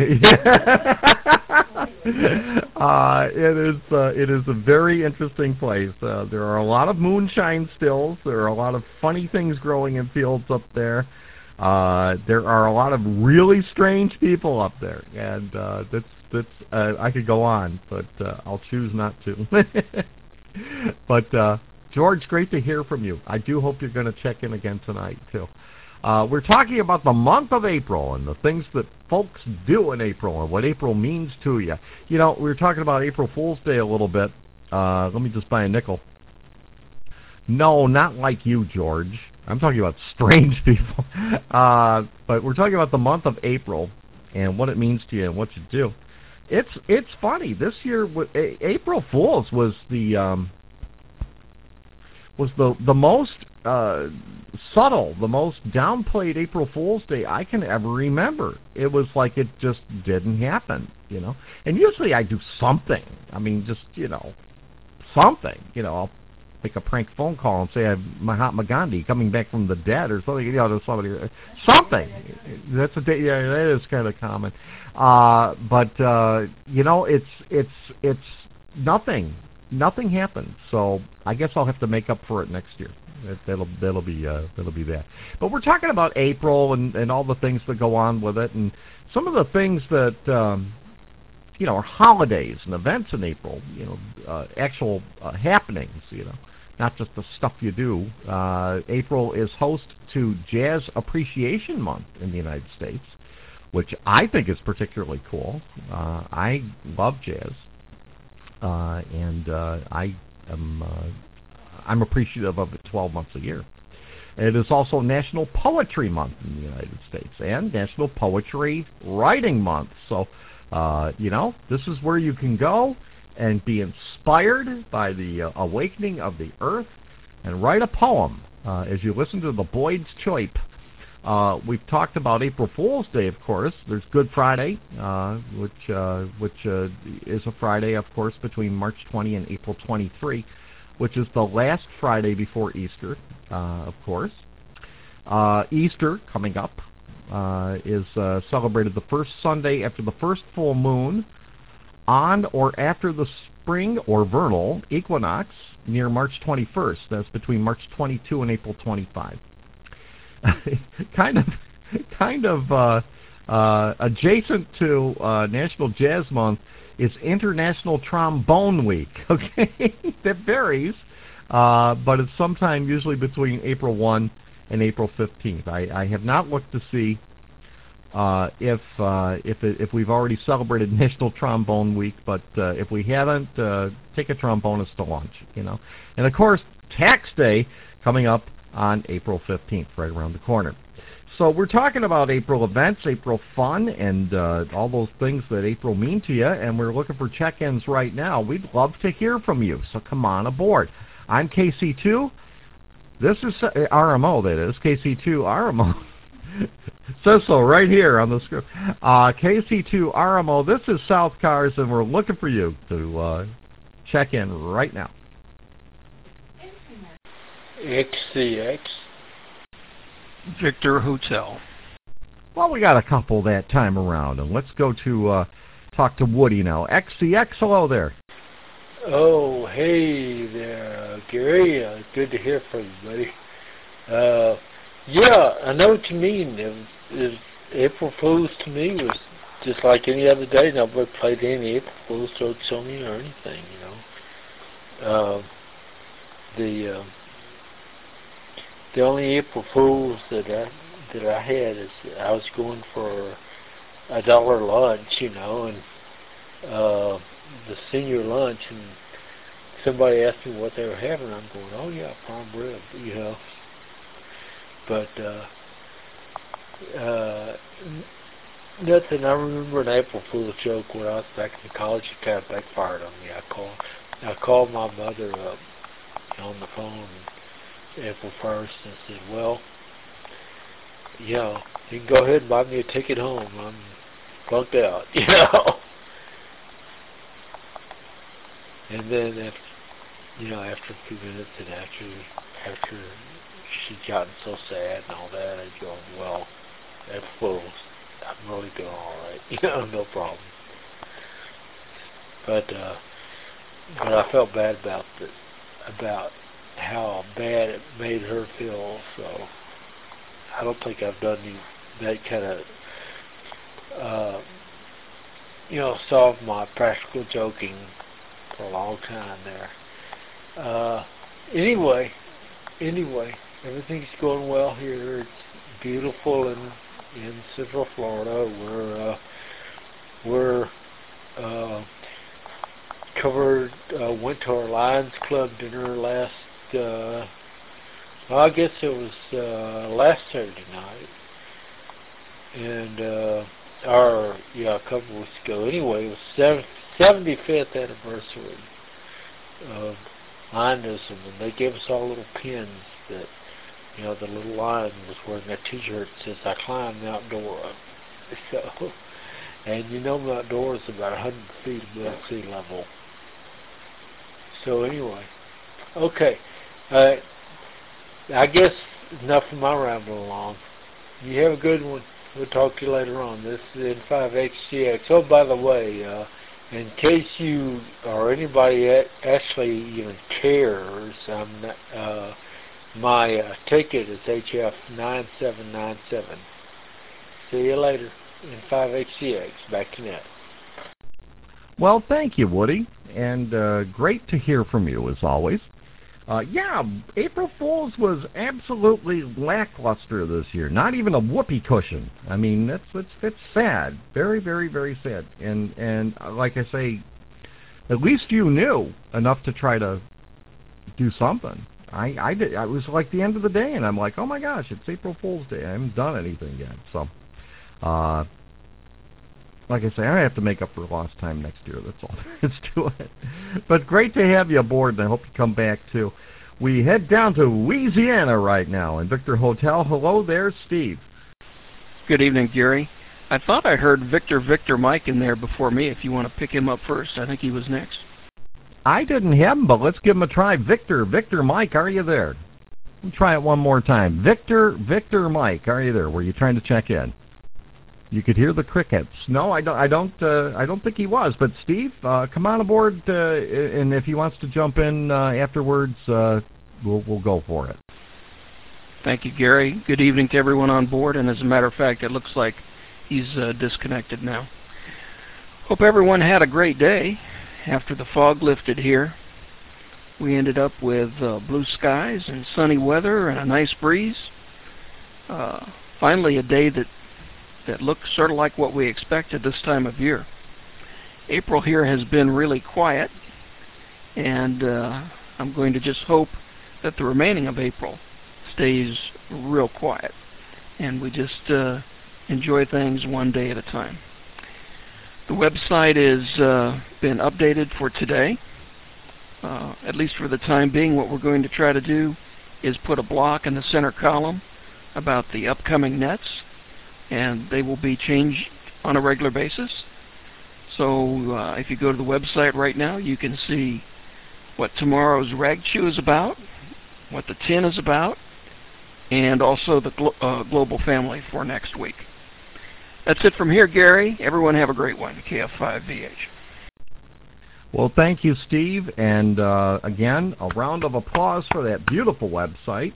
it is a very interesting place. There are a lot of moonshine stills. There are a lot of funny things growing in fields up there. There are a lot of really strange people up there, and that's I could go on, but I'll choose not to. But George, great to hear from you. I do hope you're going to check in again tonight, too. We're talking about the month of April and the things that folks do in April and what April means to you. You know, we were talking about April Fool's Day a little bit. Let me just buy a nickel. No, not like you, George. I'm talking about strange people. But we're talking about the month of April and what it means to you and what you do. It's funny. This year, April Fool's was the most subtle, the most downplayed April Fool's Day I can ever remember. It was like it just didn't happen, you know. And usually I do something. I mean, just, you know, something. You know, I'll make a prank phone call and say I'm Mahatma Gandhi coming back from the dead or something. You know, to somebody, something. That's a day. Yeah, that is kind of common. But you know, it's nothing. Nothing happened, so I guess I'll have to make up for it next year. That'll be that. But we're talking about April and all the things that go on with it, and some of the things that you know, are holidays and events in April. You know, actual happenings. You know, not just the stuff you do. April is host to Jazz Appreciation Month in the United States, which I think is particularly cool. I love jazz. And I'm appreciative of it 12 months a year. And it is also National Poetry Month in the United States and National Poetry Writing Month. So, you know, this is where you can go and be inspired by the awakening of the earth and write a poem as you listen to the Boyd's Choip. We've talked about April Fool's Day, of course. There's Good Friday, which is a Friday, of course, between March 20 and April 23, which is the last Friday before Easter, of course. Easter, coming up, is celebrated the first Sunday after the first full moon on or after the spring or vernal equinox near March 21st. That's between March 22 and April 25. kind of adjacent to National Jazz Month is International Trombone Week. Okay, that varies, but it's sometime usually between April 1 and April 15th. I have not looked to see if we've already celebrated National Trombone Week, but if we haven't, take a trombonist to lunch, you know. And of course, Tax Day coming up on April 15th, right around the corner. So we're talking about April events, April fun, and all those things that April mean to you, and we're looking for check-ins right now. We'd love to hear from you, so come on aboard. I'm KC2. This is RMO, that is, KC2 RMO. Says so right here on the script. KC2 RMO, this is South Cars, and we're looking for you to check in right now. XCX Victor Hotel. Well, we got a couple that time around, and let's go to talk to Woody now. XCX, hello there. Oh, hey there, Gary. Good to hear from you, buddy. Yeah, I know what you mean. April Fool's to me was just like any other day. Nobody played any April Fool's jokes on me or anything, you know. The only April Fools that I had is I was going for $1 lunch, you know, and the senior lunch, and somebody asked me what they were having. I'm going, oh yeah, prime rib, you know. But nothing. I remember an April Fool's joke when I was back in college. It kind of backfired on me. I called my mother up on the phone April 1st and said, well, yeah, you can go ahead and buy me a ticket home. I'm flunked out, you know. And then after a few minutes and after she'd gotten so sad and all that, I'd go, well, April Fool's, I'm really doing all right, you know, no problem. But I felt bad about how bad it made her feel, so I don't think I've done that kind of, solve my practical joking for a long time there. Anyway, everything's going well here. It's beautiful in Central Florida. We're covered. Went to our Lions Club dinner last. I guess it was last Saturday night, and a couple weeks ago. Anyway, it was 75th anniversary of Lionism, and they gave us all little pins that, the little lion was wearing a T-shirt that says, "I climbed Mount Dora." So, and Mount Dora is about 100 feet above sea level. So anyway, okay. I guess enough of my rambling along. You have a good one. We'll talk to you later on. This is N5XCX. Oh, by the way, in case you or anybody actually even cares, my ticket is HF9797. See you later. N5XCX. Back to net. Well, thank you, Woody, and great to hear from you as always. April Fool's was absolutely lackluster this year. Not even a whoopee cushion. I mean, it's sad. Very, very, very sad. And like I say, at least you knew enough to try to do something. I did. I was like the end of the day, and I'm like, oh my gosh, it's April Fool's Day. I haven't done anything yet. So, like I say, I have to make up for lost time next year. That's all there is to it. But great to have you aboard, and I hope you come back too. We head down to Louisiana right now in Victor Hotel. Hello there, Steve. Good evening, Gary. I thought I heard Victor Mike in there before me. If you want to pick him up first, I think he was next. I didn't have him, but let's give him a try. Victor Mike, are you there? We'll try it one more time. Victor Mike, are you there? Were you trying to check in? You could hear the crickets. No, I don't think he was. But Steve, come on aboard, and if he wants to jump in afterwards, we'll go for it. Thank you, Gary. Good evening to everyone on board. And as a matter of fact, it looks like he's disconnected now. Hope everyone had a great day. After the fog lifted here, we ended up with blue skies and sunny weather and a nice breeze. Finally, a day that looks sort of like what we expected this time of year. April here has been really quiet, and I'm going to just hope that the remaining of April stays real quiet, and we just enjoy things one day at a time. The website has been updated for today. At least for the time being, what we're going to try to do is put a block in the center column about the upcoming nets, and they will be changed on a regular basis. So if you go to the website right now, you can see what tomorrow's rag chew is about, what the tin is about, and also the global family for next week. That's it from here, Gary. Everyone have a great one. KF5VH. Well, thank you, Steve. And again, a round of applause for that beautiful website.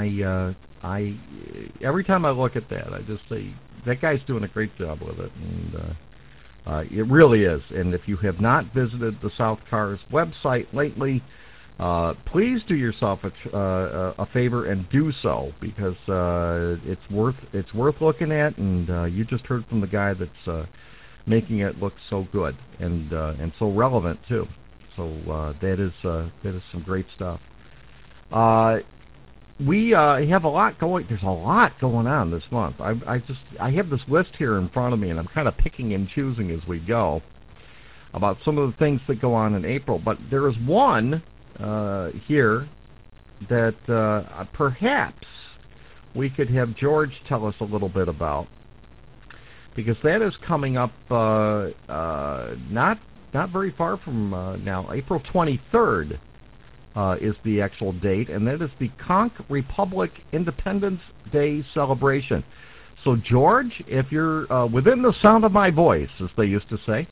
I every time I look at that, I just say, that guy's doing a great job with it. And it really is. And if you have not visited the South Cars website lately, please do yourself a favor and do so, because it's worth looking at, and you just heard from the guy that's making it look so good and so relevant too. So that is some great stuff. We have a lot going. There's a lot going on this month. I have this list here in front of me, and I'm kind of picking and choosing as we go about some of the things that go on in April. But there is one here that perhaps we could have George tell us a little bit about, because that is coming up not very far from now. April 23rd is the actual date, and that is the Conch Republic Independence Day celebration. So, George, if you're within the sound of my voice, as they used to say,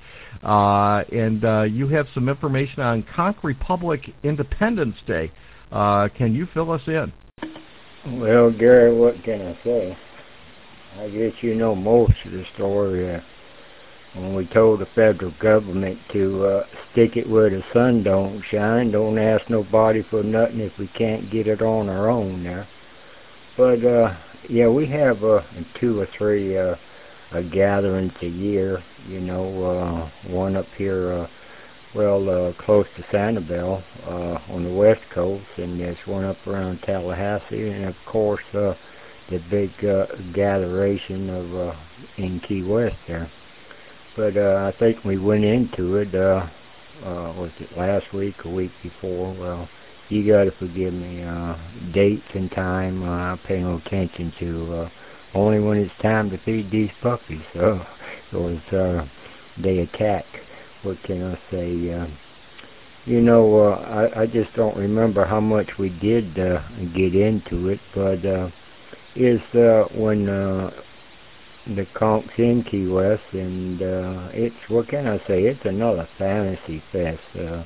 and you have some information on Conch Republic Independence Day, can you fill us in? Well, Gary, what can I say? I guess you know most of the story. When we told the federal government to stick it where the sun don't shine, don't ask nobody for nothing if we can't get it on our own there. But, yeah, we have 2 or 3 gatherings a year, you know, one up here, close to Sanibel on the west coast, and there's one up around Tallahassee, and of course the big gatheration of in Key West there. But I think we went into it, was it last week or week before? Well, you got to forgive me. Dates and time I pay no attention to. Only when it's time to feed these puppies. So they attack. What can I say? You know, I just don't remember how much we did get into it, but it's when the Conch's in Key West, and it's, what can I say, it's another fantasy fest.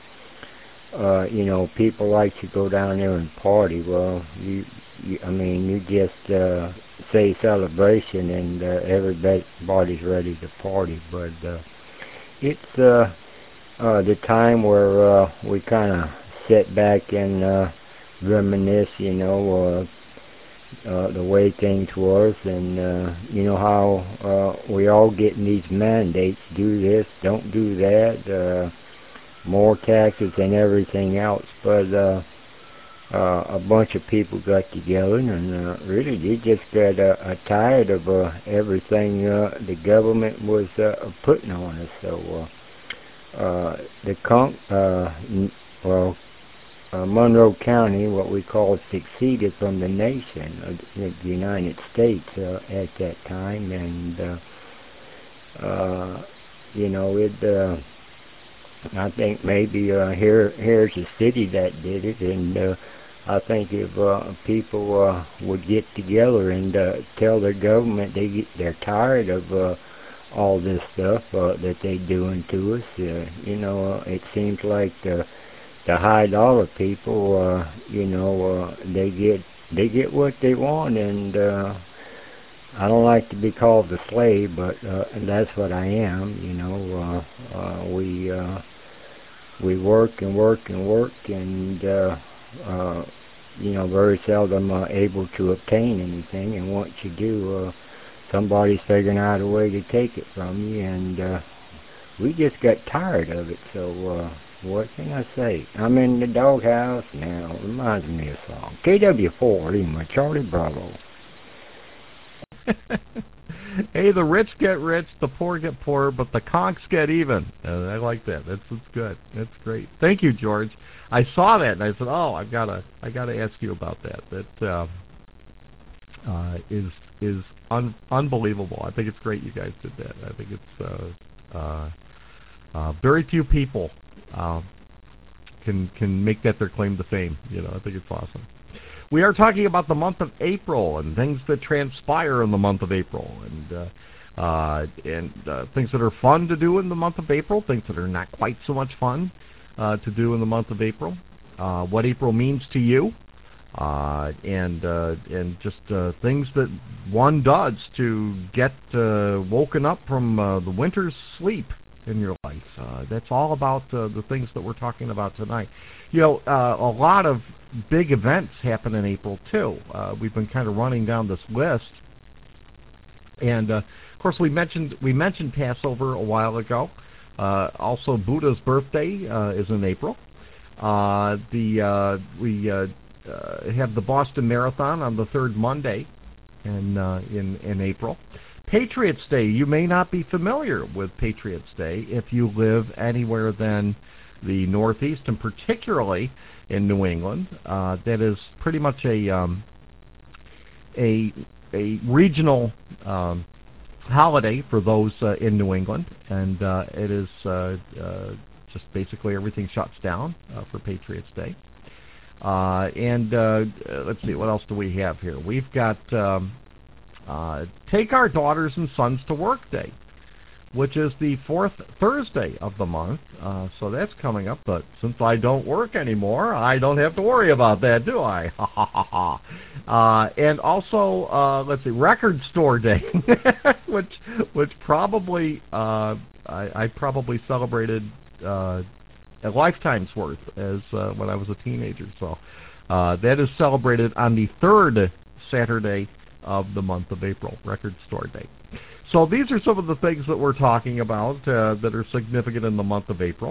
You know, people like to go down there and party. Well, I mean, you just say celebration and everybody's ready to party. But it's the time where we kind of sit back and reminisce, you know, the way things was, and you know how we all getting these mandates, do this, don't do that, more taxes and everything else. But a bunch of people got together and really they just got tired of everything the government was putting on us. So Monroe County, what we call, seceded from the nation of the United States at that time, and I think maybe here's a city that did it, and I think if people would get together and tell their government they're tired of all this stuff that they're doing to us, it seems like the high dollar people, they get what they want, and I don't like to be called a slave, but that's what I am. We work and work and work, and very seldom able to obtain anything. And once you do, somebody's figuring out a way to take it from you, and we just got tired of it. So what can I say? I'm in the doghouse now. It reminds me of a song. KW4, Lima, Charlie Bravo. Hey, the rich get rich, the poor get poor, but the conks get even. I like that. That's good. That's great. Thank you, George. I saw that and I said, "Oh, I gotta ask you about that." That is unbelievable. I think it's great you guys did that. I think it's very few people can make that their claim to fame. I think it's awesome. We are talking about the month of April and things that transpire in the month of April, and things that are fun to do in the month of April, things that are not quite so much fun to do in the month of April, what April means to you, and just things that one does to get woken up from the winter's sleep in your life. That's all about the things that we're talking about tonight. A lot of big events happen in April too. We've been kind of running down this list, and of course we mentioned Passover a while ago. Also, Buddha's birthday is in April. We have the Boston Marathon on the third Monday in April. Patriots Day. You may not be familiar with Patriots Day if you live anywhere than the Northeast, and particularly in New England. That is pretty much a regional holiday for those in New England, and it is just basically everything shuts down for Patriots Day. Let's see, what else do we have here? We've got Take Our Daughters and Sons to Work Day, which is the fourth Thursday of the month. So that's coming up, but since I don't work anymore, I don't have to worry about that, do I? And also, let's see, Record Store Day, which probably I probably celebrated a lifetime's worth as when I was a teenager. So that is celebrated on the third Saturday of the month of April, Record Store Day. So these are some of the things that we're talking about that are significant in the month of April.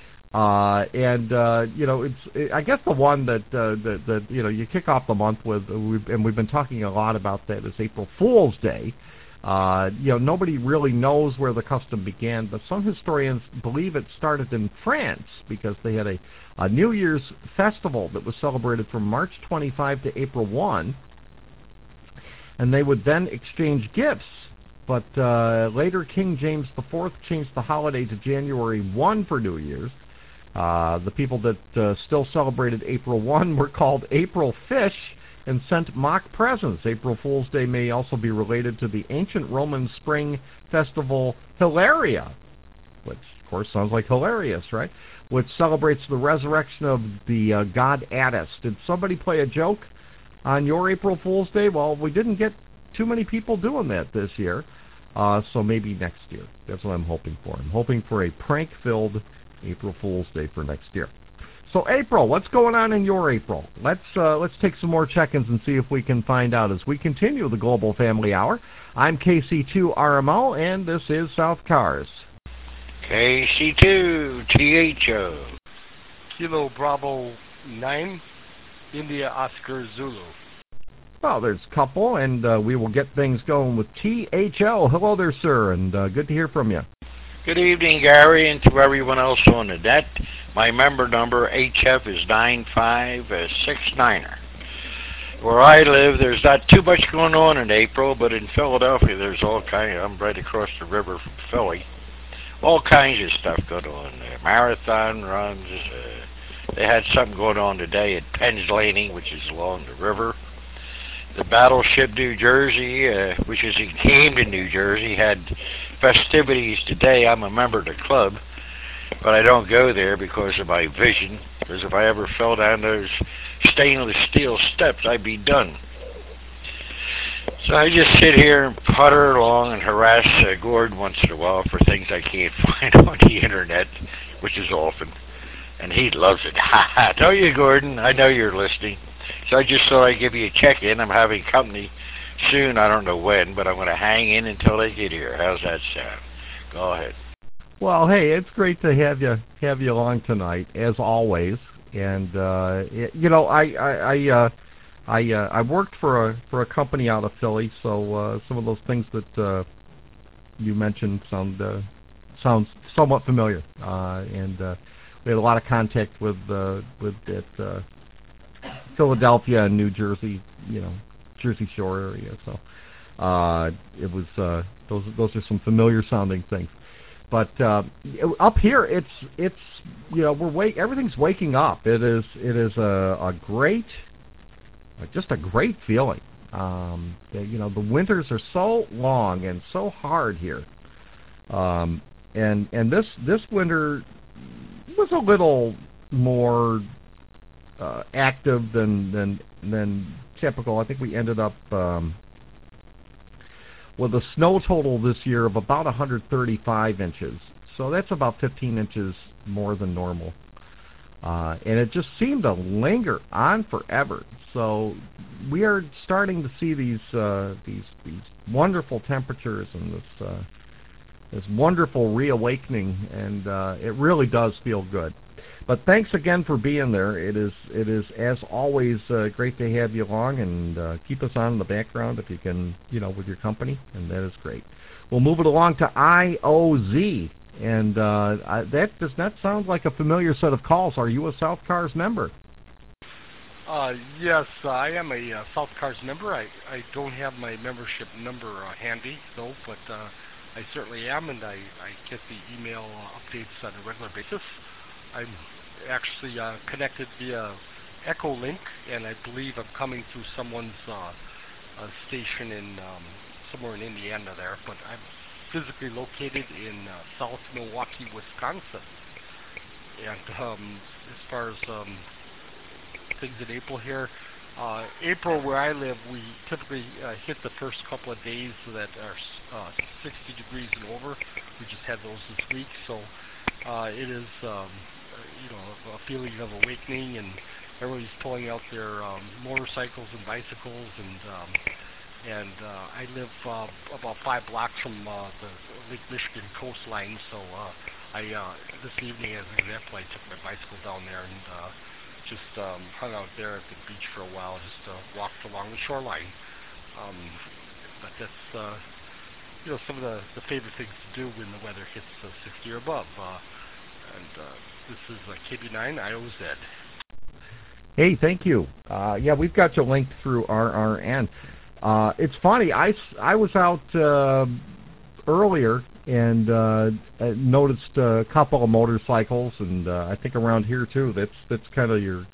It's I guess the one that you kick off the month with, and we've been talking a lot about that, is April Fool's Day. Nobody really knows where the custom began, but some historians believe it started in France because they had a New Year's festival that was celebrated from March 25 to April 1, and they would then exchange gifts. But later, King James IV changed the holiday to January 1 for New Year's. The people that still celebrated April 1 were called April Fish and sent mock presents. April Fool's Day may also be related to the ancient Roman spring festival Hilaria, which, of course, sounds like hilarious, right? Which celebrates the resurrection of the god Attis. Did somebody play a joke on your April Fool's Day? Well, we didn't get too many people doing that this year, so maybe next year. That's what I'm hoping for. I'm hoping for a prank-filled April Fool's Day for next year. So April, what's going on in your April? Let's take some more check-ins and see if we can find out as we continue the Global Family Hour. I'm KC2RMO, and this is South Cars. KC2THO. Kilo Bravo 9, India Oscar Zulu. Well, there's a couple, and we will get things going with THL. Hello there, sir, and good to hear from you. Good evening, Gary, and to everyone else on the net. My member number, HF, is 9569er. Where I live, there's not too much going on in April, but in Philadelphia, there's all kind of, I'm right across the river from Philly, all kinds of stuff going on. Marathon runs. They had something going on today at Penn's Landing, which is along the river. The Battleship New Jersey, which is in Camden, New Jersey, had festivities today. I'm a member of the club, but I don't go there because of my vision, because if I ever fell down those stainless steel steps, I'd be done. So I just sit here and putter along and harass Gordon once in a while for things I can't find on the internet, which is often, and he loves it. Ha ha! Don't you, Gordon? I know you're listening. So I just thought I'd give you a check-in. I'm having company soon. I don't know when, but I'm going to hang in until they get here. How's that sound? Go ahead. Well, hey, it's great to have you along tonight, as always. And you know, I worked for a company out of Philly, so some of those things that you mentioned sounds somewhat familiar. And we had a lot of contact with Philadelphia and New Jersey, you know, Jersey Shore area. So it was those are some familiar sounding things. But up here, it's you know, everything's waking up. It is a great, just a great feeling. You know, the winters are so long and so hard here, and this winter was a little more active than typical. I think we ended up with a snow total this year of about 135 inches. So that's about 15 inches more than normal. And it just seemed to linger on forever. So we are starting to see these wonderful temperatures and this wonderful reawakening, and it really does feel good. But thanks again for being there. It is as always great to have you along, and keep us on in the background if you can, you know, with your company, and that is great. We'll move it along to IOZ, and that does not sound like a familiar set of calls. Are you a South Cars member? Yes, I am a South Cars member. I don't have my membership number handy, though, but I certainly am, and I get the email updates on a regular basis. I'm actually connected via Echolink, and I believe I'm coming through someone's station in somewhere in Indiana there, but I'm physically located in South Milwaukee, Wisconsin. And as far as things in April here, April where I live, we typically hit the first couple of days that are 60 degrees and over. We just had those this week, so it is you know, a feeling of awakening, and everybody's pulling out their motorcycles and bicycles, and I live about 5 blocks from the Lake Michigan coastline, so this evening, as an example, I took my bicycle down there and just hung out there at the beach for a while, just walked along the shoreline. But that's you know, some of the favorite things to do when the weather hits 60 or above. This is KB9 IOZ. Hey, thank you. Yeah, we've got you linked through RRN. It's funny. I was out earlier and noticed a couple of motorcycles, and I think around here too. That's kind of your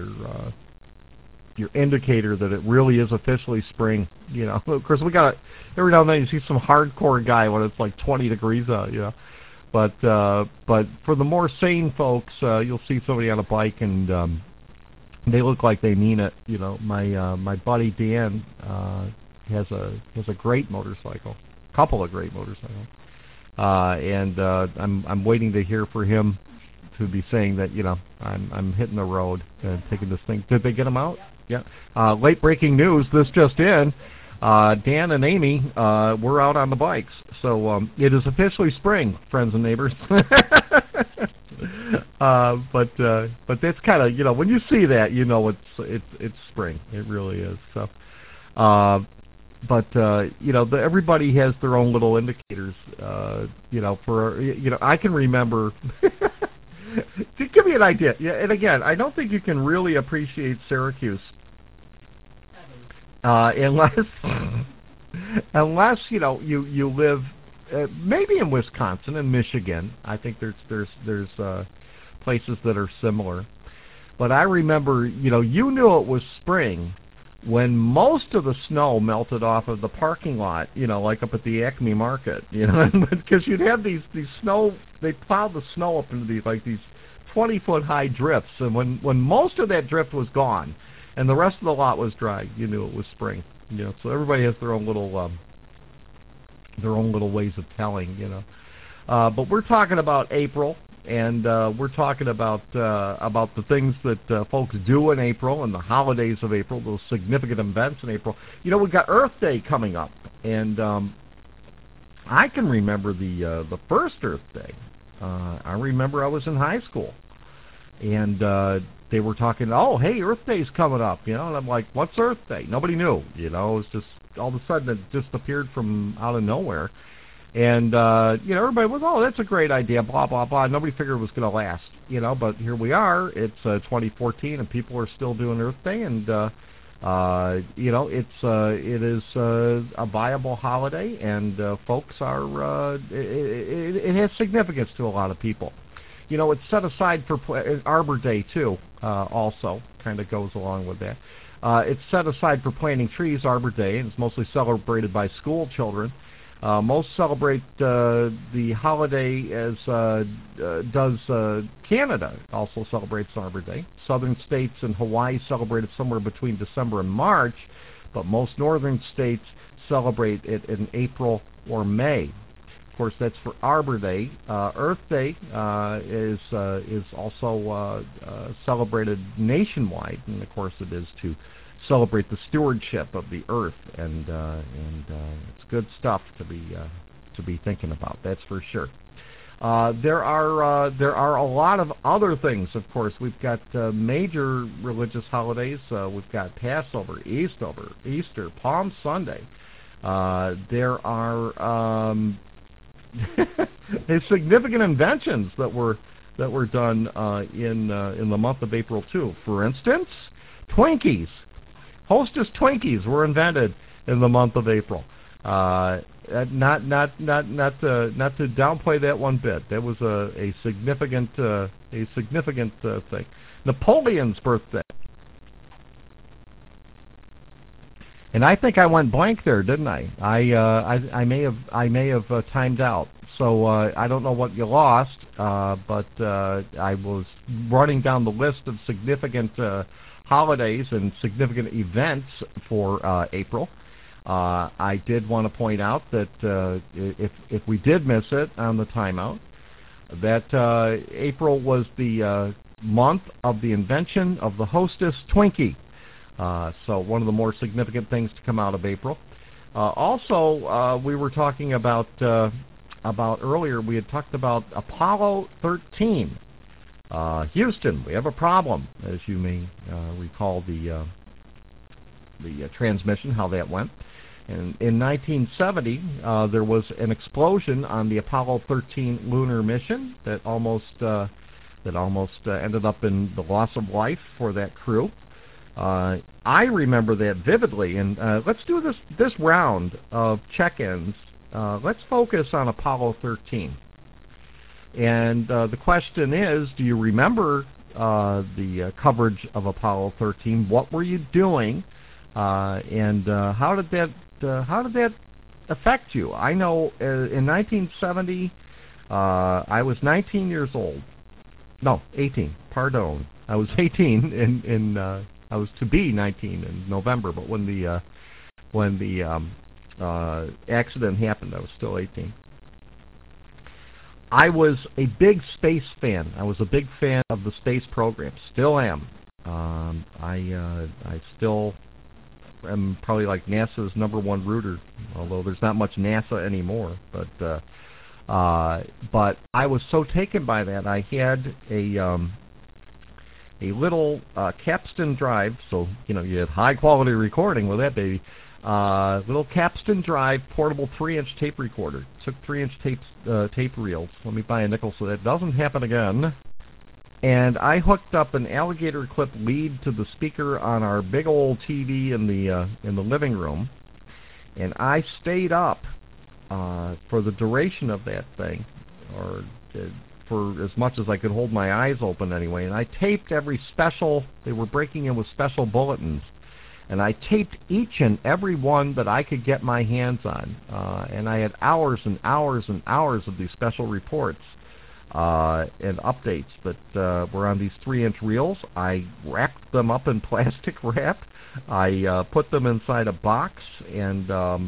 indicator that it really is officially spring. You know, of course we got every now and then you see some hardcore guy when it's like 20 degrees out. You know. But for the more sane folks, you'll see somebody on a bike, and they look like they mean it. You know, my buddy Dan has a great motorcycle, couple of great motorcycles, and I'm waiting to hear for him to be saying that, you know, I'm hitting the road and taking this thing. Did they get him out? Yeah. Late breaking news. This just in. Dan and Amy were out on the bikes. So it is officially spring, friends and neighbors. But that's kind of, you know, when you see that, you know it's spring. It really is. So, you know, everybody has their own little indicators. You know, I can remember. To give you an idea, yeah, and again, I don't think you can really appreciate Syracuse unless you know you live maybe in Wisconsin and Michigan. I think there's places that are similar, but I remember, you know, you knew it was spring when most of the snow melted off of the parking lot, you know, like up at the Acme Market, you know, because you'd have these snow, they plowed the snow up into these 20-foot high drifts, and when most of that drift was gone and the rest of the lot was dry, you knew it was spring. You know, so everybody has their own little ways of telling, you know. But we're talking about April. And we're talking about the things that folks do in April and the holidays of April, those significant events in April. You know, we've got Earth Day coming up, and I can remember the first Earth Day. I remember I was in high school, and they were talking, oh, hey, Earth Day's coming up, you know, and I'm like, what's Earth Day? Nobody knew, you know. It was just all of a sudden it just appeared from out of nowhere. And, you know, everybody was, oh, that's a great idea, blah, blah, blah. Nobody figured it was going to last, you know, but here we are. It's 2014, and people are still doing Earth Day, and, you know, it is a viable holiday, and folks are, it has significance to a lot of people. You know, it's set aside for Arbor Day, too, also, kind of goes along with that. It's set aside for planting trees, Arbor Day, and it's mostly celebrated by school children. Most celebrate the holiday as does Canada also celebrates Arbor Day. Southern states and Hawaii celebrate it somewhere between December and March, but most northern states celebrate it in April or May. Of course, that's for Arbor Day. Earth Day is also celebrated nationwide, and of course it is to celebrate the stewardship of the earth, and it's good stuff to be thinking about. That's for sure. There are a lot of other things. Of course, we've got major religious holidays. We've got Passover, Easter, Palm Sunday. There are significant inventions that were done in the month of April too. For instance, Twinkies. Hostess Twinkies were invented in the month of April. Not to downplay that one bit. That was a significant thing. Napoleon's birthday. And I think I went blank there, didn't I? I may have timed out. So I don't know what you lost, but I was running down the list of significant holidays and significant events for April. I did want to point out that if we did miss it on the timeout, that April was the month of the invention of the Hostess Twinkie. So one of the more significant things to come out of April. Also, we were talking about earlier, we had talked about Apollo 13. Houston, we have a problem, as you may recall the transmission, how that went. And in 1970, there was an explosion on the Apollo 13 lunar mission that almost ended up in the loss of life for that crew. I remember that vividly, and let's do this round of check-ins. Let's focus on Apollo 13. And the question is, do you remember the coverage of Apollo 13? What were you doing, and how did that affect you? I know in 1970, I was 19 years old. No, 18. Pardon. I was 18 I was to be 19 in November, but when the accident happened, I was still 18. I was a big space fan. I was a big fan of the space program. Still am. I still am probably like NASA's #1 rooter, although there's not much NASA anymore. But But I was so taken by that, I had a little Capstan Drive, so you had high quality recording with that baby. Little Capstan Drive portable 3-inch tape recorder. Took 3-inch tape reels. Let me buy a nickel so that doesn't happen again. And I hooked up an alligator clip lead to the speaker on our big old TV in the living room, and I stayed up for the duration of that thing, or for as much as I could hold my eyes open anyway. And I taped every special. They were breaking in with special bulletins, and I taped each and every one that I could get my hands on. And I had hours and hours and hours of these special reports and updates that were on these 3-inch reels. I wrapped them up in plastic wrap. I put them inside a box, and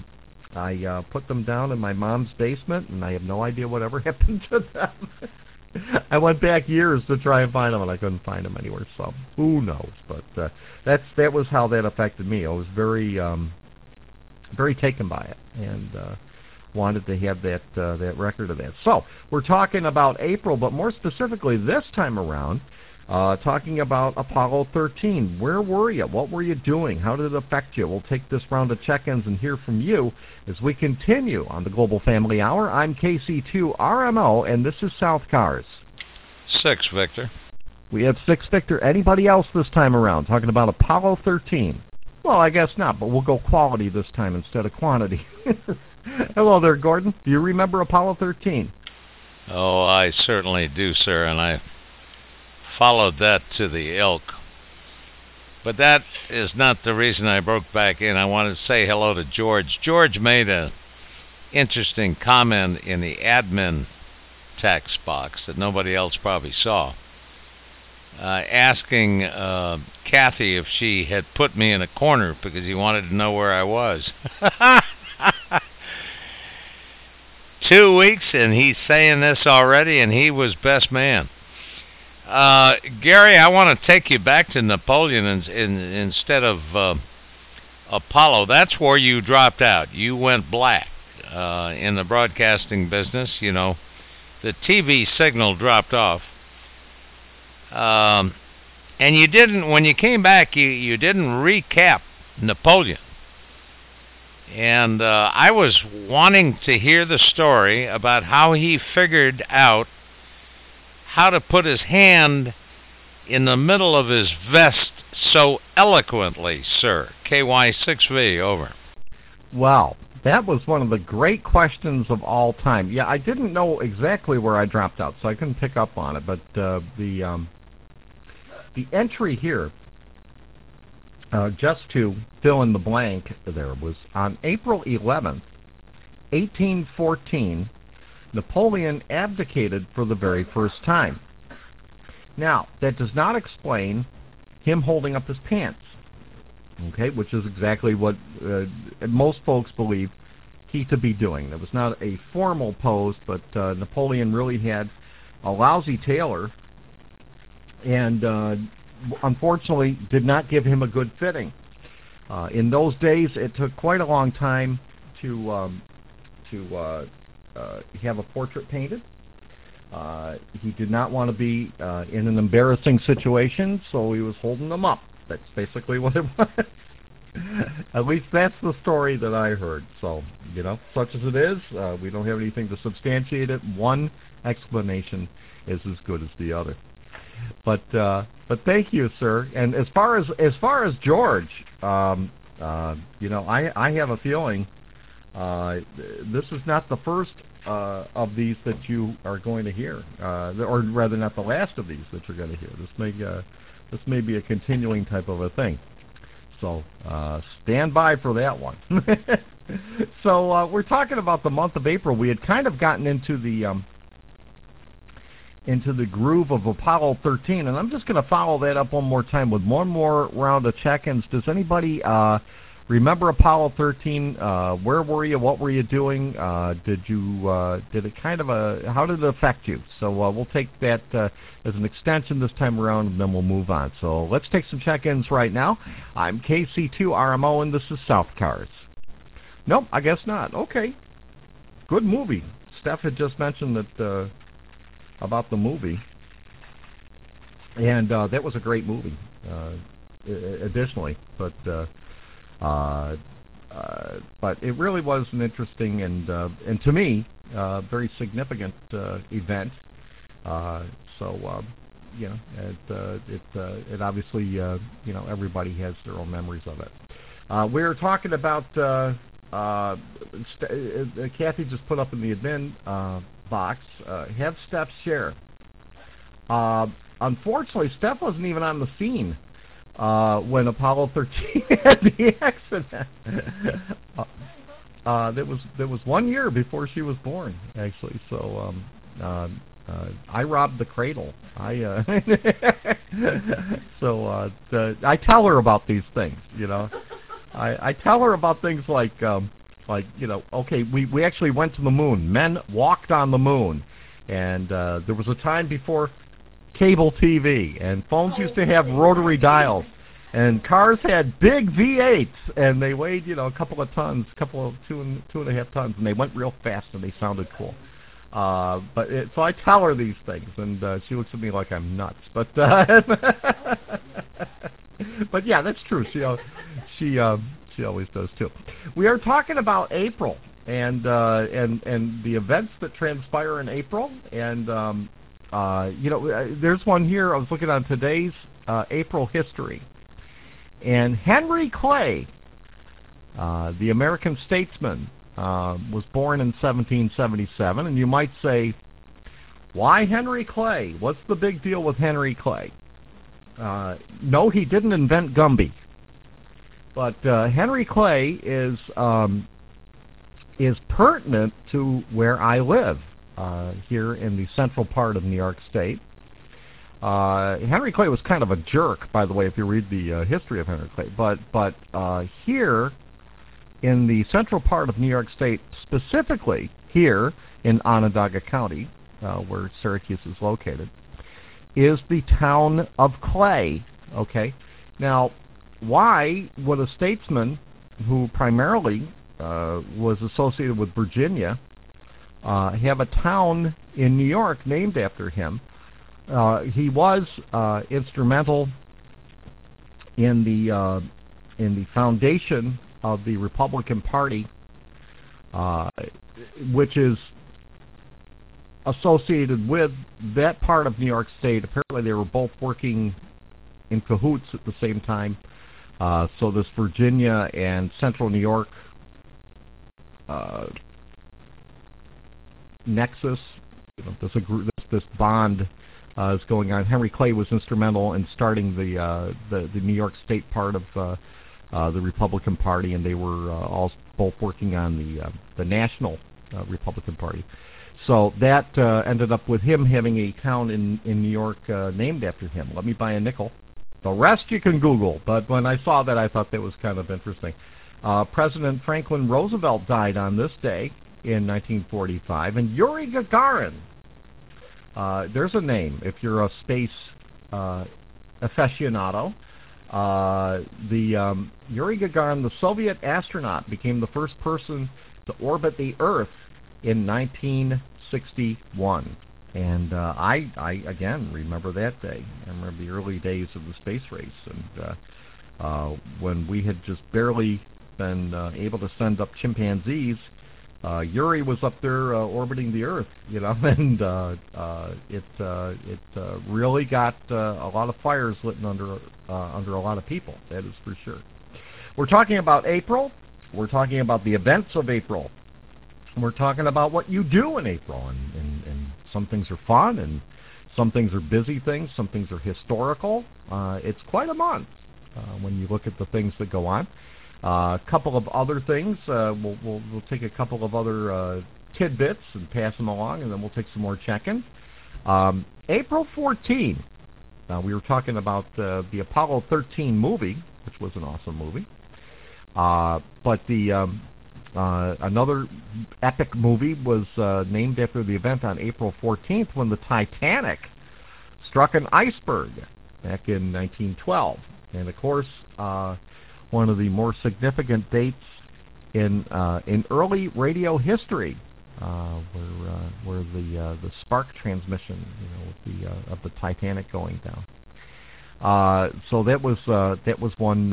I put them down in my mom's basement, and I have no idea whatever happened to them. I went back years to try and find them, and I couldn't find them anywhere, so who knows. But that was how that affected me. I was very very taken by it, and wanted to have that record of that. So we're talking about April, but more specifically this time around, talking about Apollo 13. Where were you? What were you doing? How did it affect you? We'll take this round of check-ins and hear from you as we continue on the Global Family Hour. I'm KC2RMO, and this is South Cars. 6, Victor. We have 6, Victor. Anybody else this time around talking about Apollo 13? Well, I guess not, but we'll go quality this time instead of quantity. Hello there, Gordon. Do you remember Apollo 13? Oh, I certainly do, sir, and I followed that to the ilk. But that is not the reason I broke back in. I wanted to say hello to George. George made an interesting comment in the admin text box that nobody else probably saw, asking Kathy if she had put me in a corner because he wanted to know where I was. 2 weeks, and he's saying this already, and he was best man. Gary, I want to take you back to Napoleon instead of Apollo. That's where you dropped out. You went black in the broadcasting business. The TV signal dropped off. And you didn't, when you came back, you didn't recap Napoleon. And I was wanting to hear the story about how he figured out how to put his hand in the middle of his vest so eloquently, sir. KY6V, over. Wow, that was one of the great questions of all time. Yeah, I didn't know exactly where I dropped out, so I couldn't pick up on it. But the entry here, just to fill in the blank there, was on April 11th, 1814, Napoleon abdicated for the very first time. Now, that does not explain him holding up his pants, okay, which is exactly what most folks believe he to be doing. It was not a formal pose, but Napoleon really had a lousy tailor, and unfortunately did not give him a good fitting. In those days, it took quite a long time to have a portrait painted. He did not want to be in an embarrassing situation, so he was holding them up. That's basically what it was. At least that's the story that I heard. So, such as it is, we don't have anything to substantiate it. One explanation is as good as the other. But thank you, sir. And as far as George, I have a feeling this is not the first of these that you are going to hear, or rather, not the last of these that you're going to hear. This may be a continuing type of a thing. So stand by for that one. So we're talking about the month of April. We had kind of gotten into the groove of Apollo 13, and I'm just going to follow that up one more time with one more round of check-ins. Does anybody remember Apollo 13? Where were you? What were you doing? Did it kind of how did it affect you? So we'll take that as an extension this time around, and then we'll move on. So let's take some check-ins right now. I'm KC2RMO, and this is South Cars. Nope, I guess not. Okay. Good movie. Steph had just mentioned that about the movie, and that was a great movie. Additionally, but it really was an interesting and to me very significant event. It obviously everybody has their own memories of it. We were talking about Kathy just put up in the admin box. Have Steph share. Unfortunately, Steph wasn't even on the scene when Apollo 13 had the accident. There was 1 year before she was born, actually. So I robbed the cradle. I tell her about these things. I tell her about things like okay, we actually went to the moon. Men walked on the moon, and there was a time before cable TV, and phones used to have rotary dials, and cars had big V8s, and they weighed a couple of tons, two and a half tons, and they went real fast, and they sounded cool. So I tell her these things, and she looks at me like I'm nuts. But but yeah, that's true. She always does too. We are talking about April and the events that transpire in April, and there's one here. I was looking on today's April history, and Henry Clay, the American statesman, was born in 1777, and you might say, why Henry Clay? What's the big deal with Henry Clay? No, he didn't invent Gumby, but Henry Clay is pertinent to where I live here in the central part of New York State. Henry Clay was kind of a jerk, by the way, if you read the history of Henry Clay, but here in the central part of New York State, specifically here in Onondaga County, where Syracuse is located, is the town of Clay. Okay, now why would a statesman who primarily was associated with Virginia have a town in New York named after him? He was instrumental in the foundation of the Republican Party, which is associated with that part of New York State. Apparently they were both working in cahoots at the same time. So this Virginia and Central New York nexus, this bond is going on. Henry Clay was instrumental in starting the New York State part of the Republican Party, and they were all both working on the national Republican Party. So that ended up with him having a town in New York named after him. Let me buy a nickel. The rest you can Google, but when I saw that, I thought that was kind of interesting. President Franklin Roosevelt died on this day in 1945, and Yuri Gagarin, there's a name if you're a space aficionado. Yuri Gagarin, the Soviet astronaut, became the first person to orbit the Earth in 1961. And I again remember that day. I remember the early days of the space race, and when we had just barely been able to send up chimpanzees. Yuri was up there orbiting the Earth, and it really got a lot of fires lit under a lot of people. That is for sure. We're talking about April. We're talking about the events of April. We're talking about what you do in April, and some things are fun, and some things are busy things, some things are historical. It's quite a month when you look at the things that go on. A couple of other things. We'll take a couple of other tidbits and pass them along, and then we'll take some more check-in. April 14. We were talking about the Apollo 13 movie, which was an awesome movie. But another epic movie was named after the event on April 14th when the Titanic struck an iceberg back in 1912. And of course, one of the more significant dates in early radio history where the spark transmission, with of the Titanic going down. So that was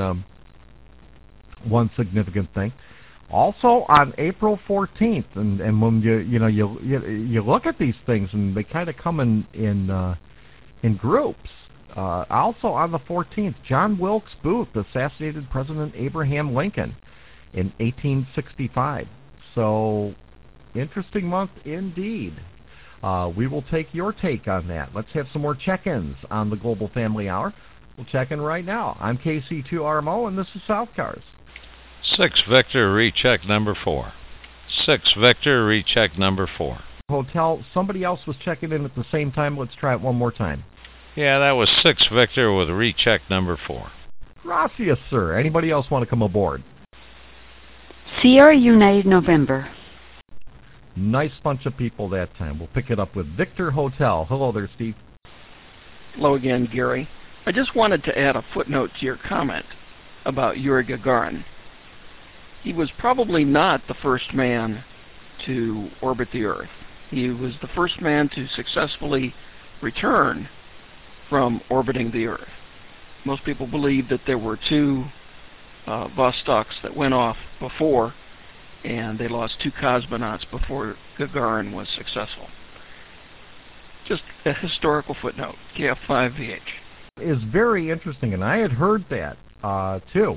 one significant thing. Also on April 14th, and when you look at these things, and they kind of come in groups. Also on the 14th, John Wilkes Booth assassinated President Abraham Lincoln in 1865. So, interesting month indeed. We will take your take on that. Let's have some more check-ins on the Global Family Hour. We'll check in right now. I'm KC2RMO, and this is South Cars. 6 Victor, recheck number 4. 6 Victor, recheck number 4. Hotel, somebody else was checking in at the same time. Let's try it one more time. Yeah, that was 6 Victor with recheck number 4. Gracias, sir. Anybody else want to come aboard? Sierra United November. Nice bunch of people that time. We'll pick it up with Victor Hotel. Hello there, Steve. Hello again, Gary. I just wanted to add a footnote to your comment about Yuri Gagarin. He was probably not the first man to orbit the Earth. He was the first man to successfully return from orbiting the Earth. Most people believe that there were 2 Vostoks that went off before, and they lost 2 cosmonauts before Gagarin was successful. Just a historical footnote, KF5VH. Is very interesting, and I had heard that too.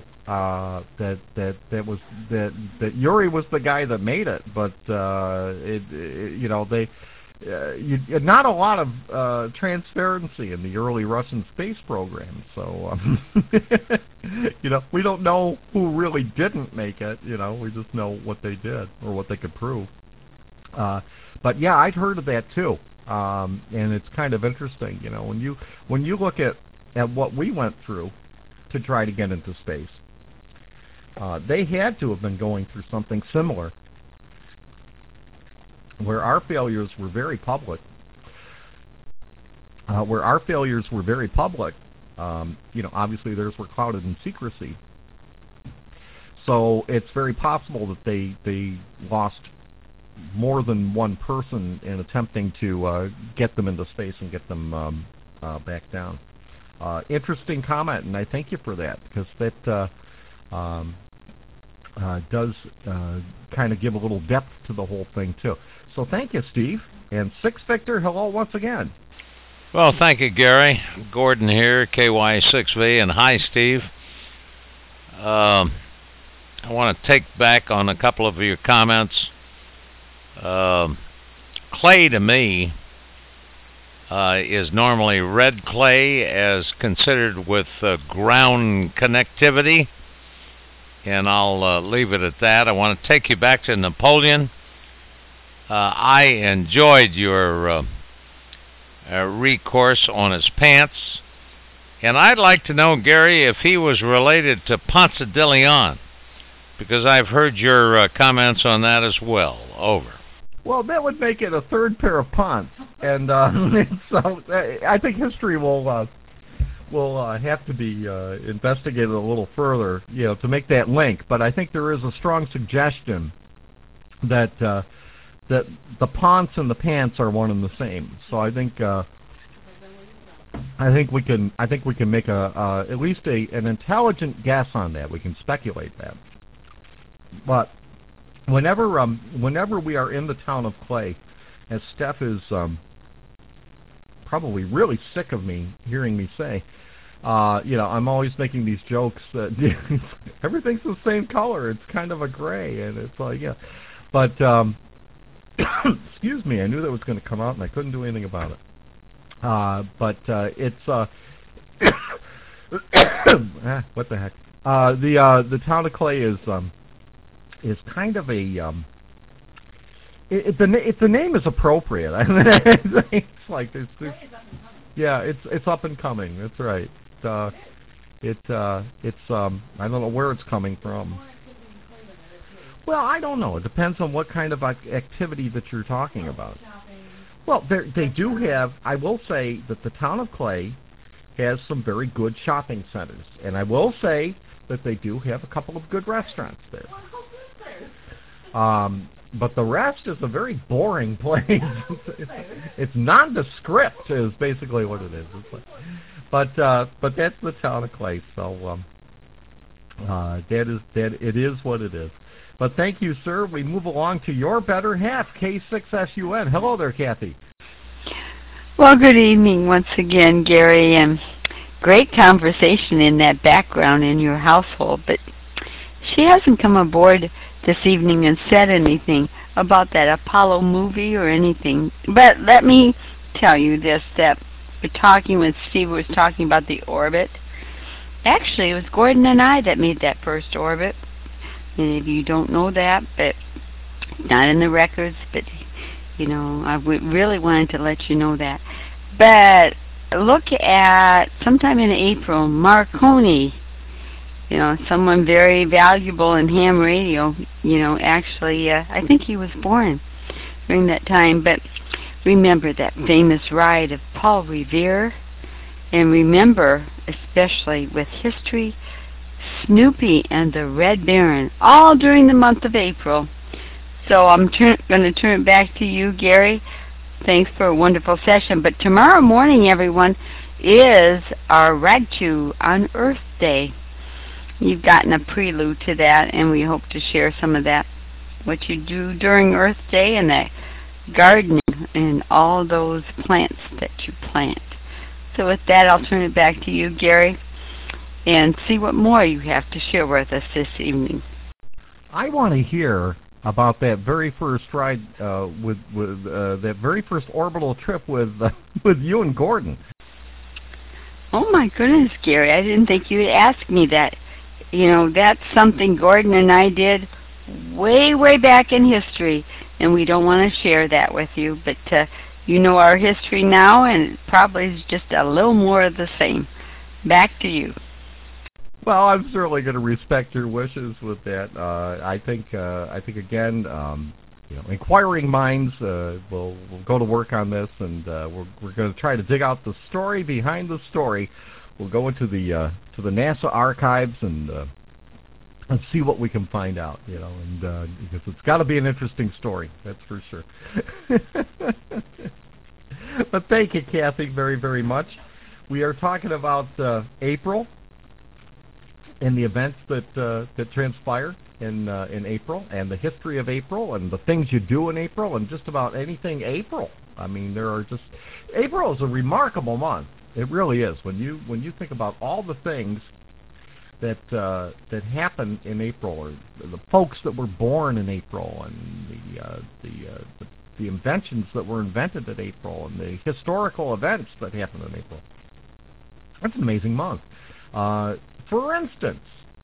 That Yuri was the guy that made it, but not a lot of transparency in the early Russian space program. So we don't know who really didn't make it. We just know what they did or what they could prove. But yeah, I'd heard of that too, and it's kind of interesting. When you look at what we went through to try to get into space. They had to have been going through something similar, where our failures were very public. Obviously theirs were clouded in secrecy. So it's very possible that they lost more than one person in attempting to get them into space and get them back down. Interesting comment, and I thank you for that, because that does kind of give a little depth to the whole thing, too. So thank you, Steve. And 6 Victor, hello once again. Well, thank you, Gary. Gordon here, KY6V, and hi, Steve. I want to take back on a couple of your comments. Clay, to me, is normally red clay as considered with ground connectivity, and I'll leave it at that. I want to take you back to Napoleon. I enjoyed your recourse on his pants, and I'd like to know, Gary, if he was related to Ponce de Leon, because I've heard your comments on that as well. Over. Well, that would make it a third pair of Ponce, and so I think history will have to be investigated a little further, to make that link. But I think there is a strong suggestion that that the Ponce and the pants are one and the same. So I think we can make at least an intelligent guess on that. We can speculate that, but. Whenever we are in the town of Clay, as Steph is probably really sick of me hearing me say, I'm always making these jokes that everything's the same color. It's kind of a gray, and it's like, yeah. But excuse me, I knew that was going to come out, and I couldn't do anything about it. It's what the heck? The town of Clay is kind of a if the name is appropriate. I mean, it's like it's up and coming. That's right. I don't know where it's coming from. Well, I don't know. It depends on what kind of activity that you're talking about. Well, they do have. I will say that the town of Clay has some very good shopping centers, and I will say that they do have a couple of good restaurants there. but the rest is a very boring place. It's nondescript is basically what it is. But that's the town of Clay. So it is what it is. But thank you, sir. We move along to your better half, K6SUN. Hello there, Kathy. Well, good evening once again, Gary, and great conversation in that background in your household, but she hasn't come aboard this evening and said anything about that Apollo movie or anything. But let me tell you this, that we're talking when Steve was talking about the orbit. Actually, it was Gordon and I that made that first orbit. Many of you don't know that, but not in the records, but you know, I really wanted to let you know that. But look at sometime in April, Marconi, you know, someone very valuable in ham radio, you know, actually, I think he was born during that time. But remember that famous ride of Paul Revere, and remember, especially with history, Snoopy and the Red Baron, all during the month of April. So I'm going to turn it back to you, Gary. Thanks for a wonderful session. But tomorrow morning, everyone, is our Ragchu on Earth Day. You've gotten a prelude to that, and we hope to share some of that, what you do during Earth Day and that gardening and all those plants that you plant. So with that, I'll turn it back to you, Gary, and see what more you have to share with us this evening. I want to hear about that very first ride with that very first orbital trip with you and Gordon. Oh my goodness, Gary! I didn't think you'd ask me that. You know, that's something Gordon and I did way back in history, and we don't want to share that with you. But you know our history now, and it probably is just a little more of the same. Back to you. Well, I'm certainly going to respect your wishes with that. I think again, you know, inquiring minds will go to work on this, and we're going to try to dig out the story behind the story. We'll go into the to the NASA archives and see what we can find out. You know, and because it's got to be an interesting story, that's for sure. But thank you, Kathy, very much. We are talking about April and the events that transpire in April, and the history of April, and the things you do in April, and just about anything April. I mean, April is a remarkable month. It really is. When you think about all the things that happen in April, or the folks that were born in April, and the inventions that were invented in April, and the historical events that happened in April. That's an amazing month. For instance,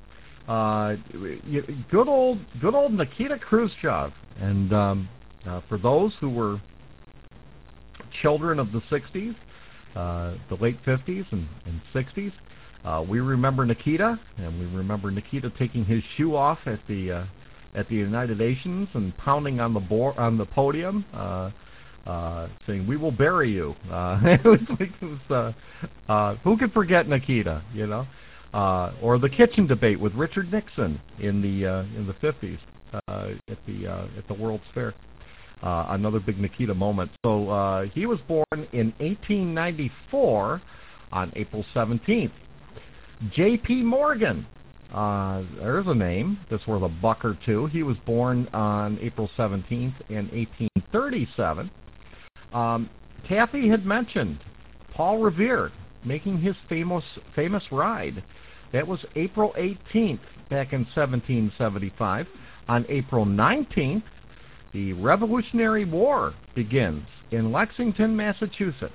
good old Nikita Khrushchev, and for those who were children of the 60s, the late 50s and 60s, we remember Nikita, and we remember Nikita taking his shoe off at the United Nations and pounding on the podium, saying, "We will bury you." Who could forget Nikita? You know. Or the kitchen debate with Richard Nixon in the 50s at the World's Fair. Another big Nikita moment. So he was born in 1894 on April 17th. J.P. Morgan, there's a name that's worth a buck or two. He was born on April 17th in 1837. Kathy had mentioned Paul Revere making his famous ride. That was April 18th back in 1775. On April 19th, the Revolutionary War begins in Lexington, Massachusetts.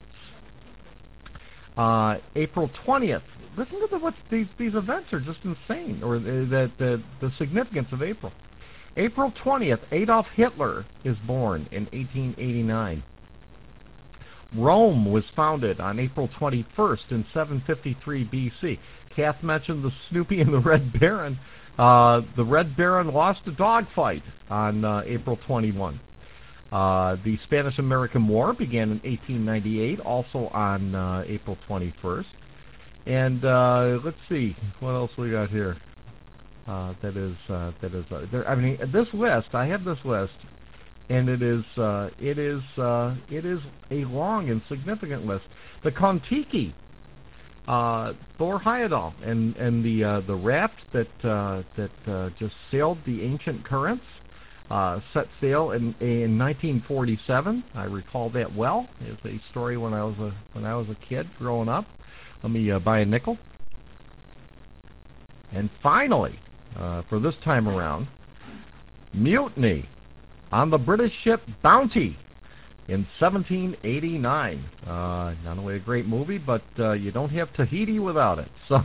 April 20th. Listen to what these events are just insane, or the significance of April. April 20th, Adolf Hitler is born in 1889. Rome was founded on April 21st in 753 B.C. Kath mentioned the Snoopy and the Red Baron. The Red Baron lost a dogfight on April 21. The Spanish-American War began in 1898, also on April 21st. And let's see, what else we got here? I mean, this list, I have this list. and it is a long and significant list. The Kon-Tiki, Thor Heyerdahl, and the raft that just sailed the ancient currents, set sail in 1947. I recall that well. It's a story when I was a kid growing up. Let me buy a nickel. And finally, for this time around, Mutiny on the British ship Bounty in 1789. Not only a great movie, but you don't have Tahiti without it. So,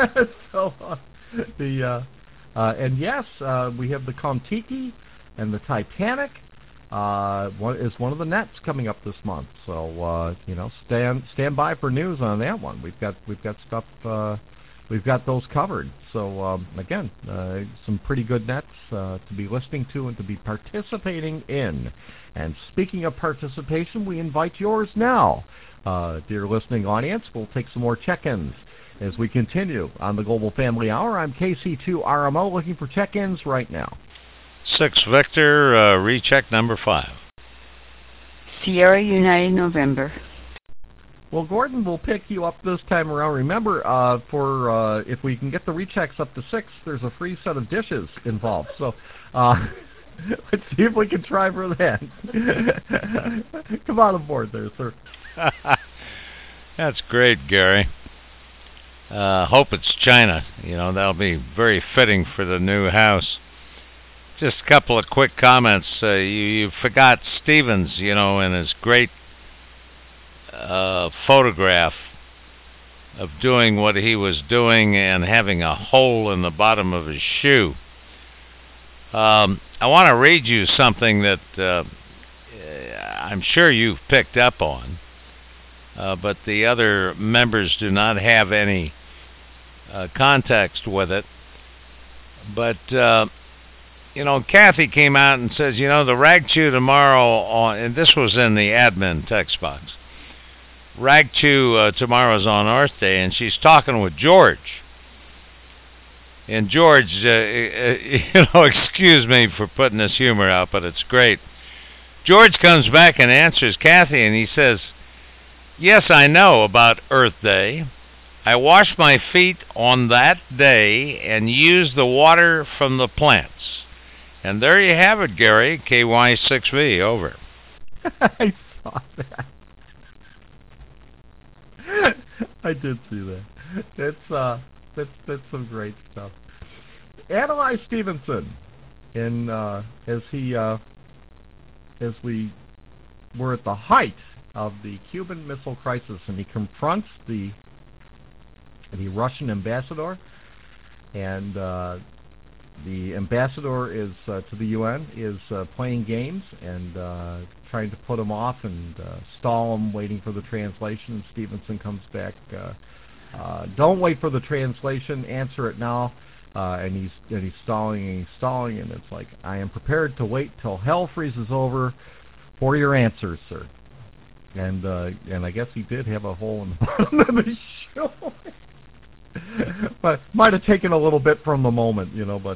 and yes, we have the Kon-Tiki and the Titanic. Is one of the nets coming up this month. So stand by for news on that one. We've got stuff. We've got those covered. So again, some pretty good nets to be listening to and to be participating in. And speaking of participation, we invite yours now, dear listening audience. We'll take some more check-ins as we continue on the Global Family Hour. I'm KC2RMO looking for check-ins right now. 6 Victor, recheck number 5. Sierra United November. Well, Gordon will pick you up this time around. Remember, for if we can get the rechecks up to 6, there's a free set of dishes involved. So let's see if we can try for that. Come on aboard there, sir. That's great, Gary. Hope it's China. That'll be very fitting for the new house. Just a couple of quick comments. You forgot Stevens, in his great photograph of doing what he was doing and having a hole in the bottom of his shoe. I want to read you something that I'm sure you've picked up on, but the other members do not have any context with it. But Kathy came out and says, the Rag Chew tomorrow, and this was in the admin text box, Rag Chew tomorrow's on Earth Day, and she's talking with George. And George, excuse me for putting this humor out, but it's great. George comes back and answers Kathy, and he says, yes, I know about Earth Day. I wash my feet on that day and use the water from the plants. And there you have it, Gary, KY6V, over. I saw that. I did see that. That's some great stuff. Analyze Stevenson, as we were at the height of the Cuban Missile Crisis, and he confronts the Russian ambassador, and the ambassador is to the UN is playing games and trying to put him off and stall him, waiting for the translation. And Stevenson comes back. Don't wait for the translation. Answer it now. And he's stalling, and it's like, I am prepared to wait till hell freezes over for your answers, sir. And I guess he did have a hole in the bottom of his shoe. But might have taken a little bit from the moment,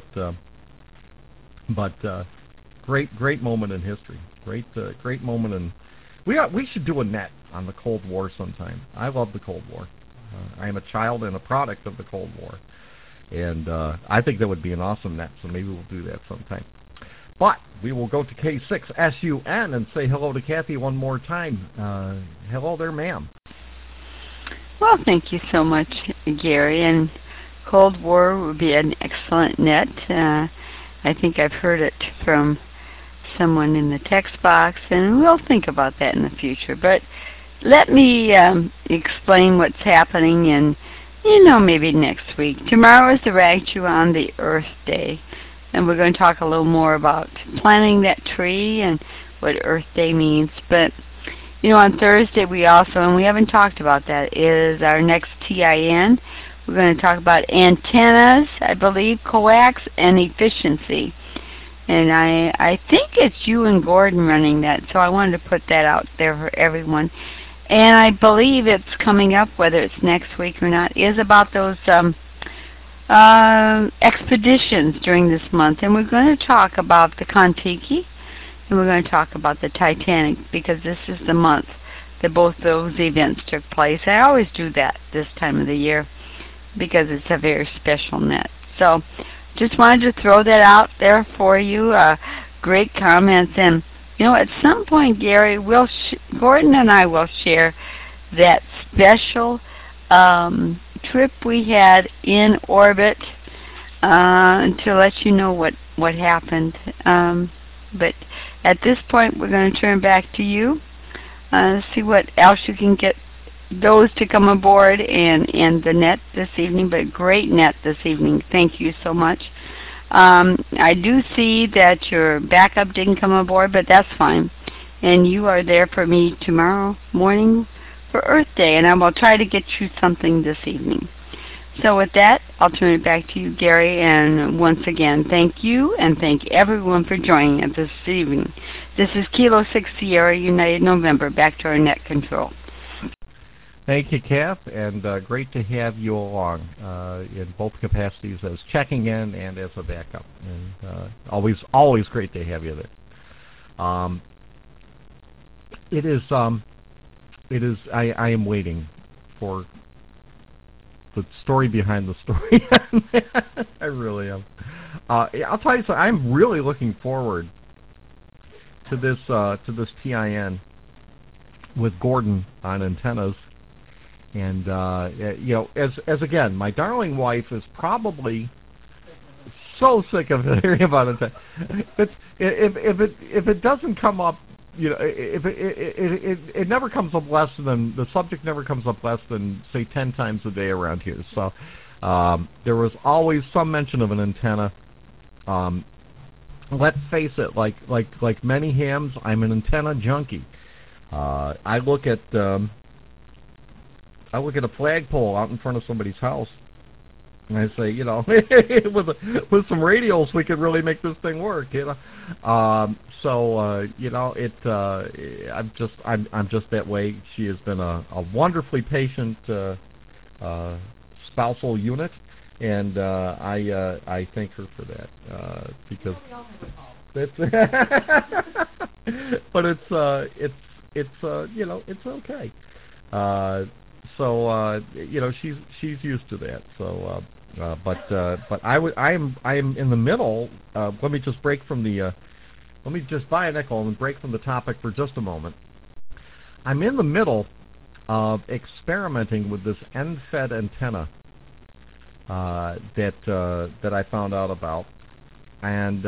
but great moment in history. Great moment in. We should do a net on the Cold War sometime. I love the Cold War. I am a child and a product of the Cold War, and I think that would be an awesome net. So maybe we'll do that sometime. But we will go to K6SUN and say hello to Kathy one more time. Hello there, ma'am. Well, thank you so much, Gary. And Cold War would be an excellent net. I think I've heard it from someone in the text box, and we'll think about that in the future. But let me explain what's happening in, maybe next week. Tomorrow is the Rag Chew on the Earth Day, and we're going to talk a little more about planting that tree and what Earth Day means. But on Thursday we also, and we haven't talked about that, is our next TIN. We're going to talk about antennas, I believe, coax, and efficiency. And I think it's you and Gordon running that, so I wanted to put that out there for everyone. And I believe it's coming up, whether it's next week or not, is about those expeditions during this month. And we're going to talk about the Kon-Tiki and we're going to talk about the Titanic because this is the month that both those events took place. I always do that this time of the year because it's a very special net. So just wanted to throw that out there for you. Great comments. And, at some point, Gary, Gordon and I will share that special trip we had in orbit to let you know what happened. But at this point, we're going to turn back to you. See what else you can get those to come aboard and the net this evening, but great net this evening. Thank you so much. I do see that your backup didn't come aboard, but that's fine. And you are there for me tomorrow morning for Earth Day, and I will try to get you something this evening. So with that, I'll turn it back to you, Gary, and once again, thank you, and thank everyone for joining us this evening. This is Kilo 6 Sierra United November, back to our net control. Thank you, Kath, and great to have you along in both capacities as checking in and as a backup. And always great to have you there. I am waiting for the story behind the story. I really am. I'll tell you something. I'm really looking forward to this TIN with Gordon on antennas. And as again, my darling wife is probably so sick of hearing about it. If it doesn't come up, if it never comes up less than the subject never comes up less than say 10 times a day around here. So there was always some mention of an antenna. Let's face it, like many hams, I'm an antenna junkie. I look at a flagpole out in front of somebody's house, and I say, with some radials, we could really make this thing work, I'm just that way. She has been a wonderfully patient spousal unit, and I thank her for that because but it's okay. She's used to that. So, but I am in the middle. Let me just break from the. Let me just buy a nickel and break from the topic for just a moment. I'm in the middle of experimenting with this end-fed antenna that I found out about, and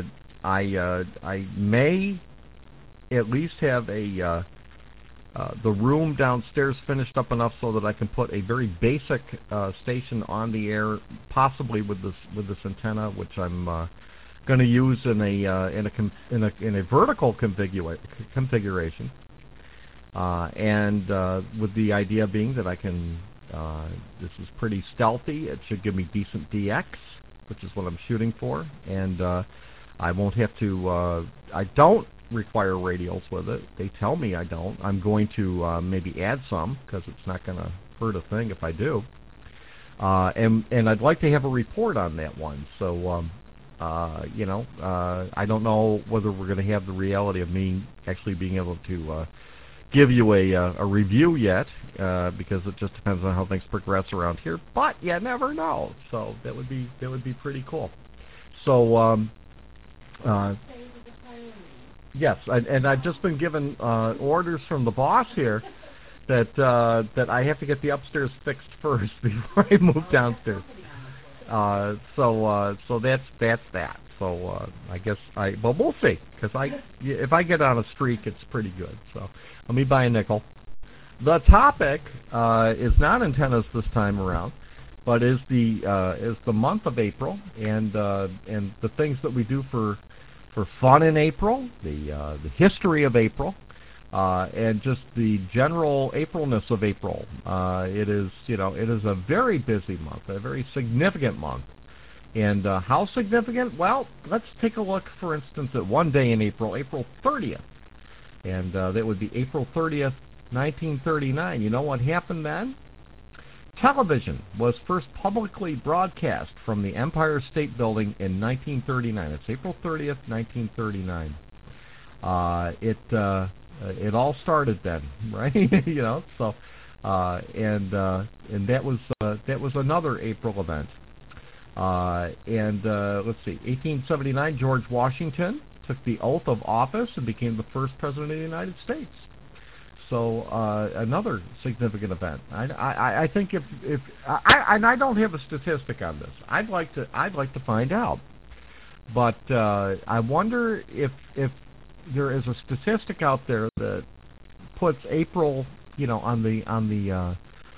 I may at least have the room downstairs finished up enough so that I can put a very basic station on the air, possibly with this antenna, which I'm going to use in a vertical configuration, and with the idea being that I can. This is pretty stealthy. It should give me decent DX, which is what I'm shooting for, and I won't have to. I don't require radials with it. They tell me I don't. I'm going to maybe add some because it's not going to hurt a thing if I do. And I'd like to have a report on that one. So I don't know whether we're going to have the reality of me actually being able to give you a review yet, because it just depends on how things progress around here. But you never know. So that would be pretty cool. So yes, and I've just been given orders from the boss here that I have to get the upstairs fixed first before I move downstairs. So that's that. So I guess but we'll see, because if I get on a streak, it's pretty good. So let me buy a nickel. The topic is not antennas this time around, but is the month of April and the things that we do for fun in April, the history of April, and just the general Aprilness of April. It is a very busy month, a very significant month. And how significant? Well, let's take a look, for instance, at one day in April, April 30th. And that would be April 30th, 1939. You know what happened then? Television was first publicly broadcast from the Empire State Building in 1939. It's April 30th, 1939. It all started then, right? So and that was another April event. Let's see, 1879, George Washington took the oath of office and became the first president of the United States. So another significant event. I think if I don't have a statistic on this. I'd like to find out. But I wonder if there is a statistic out there that puts April, on the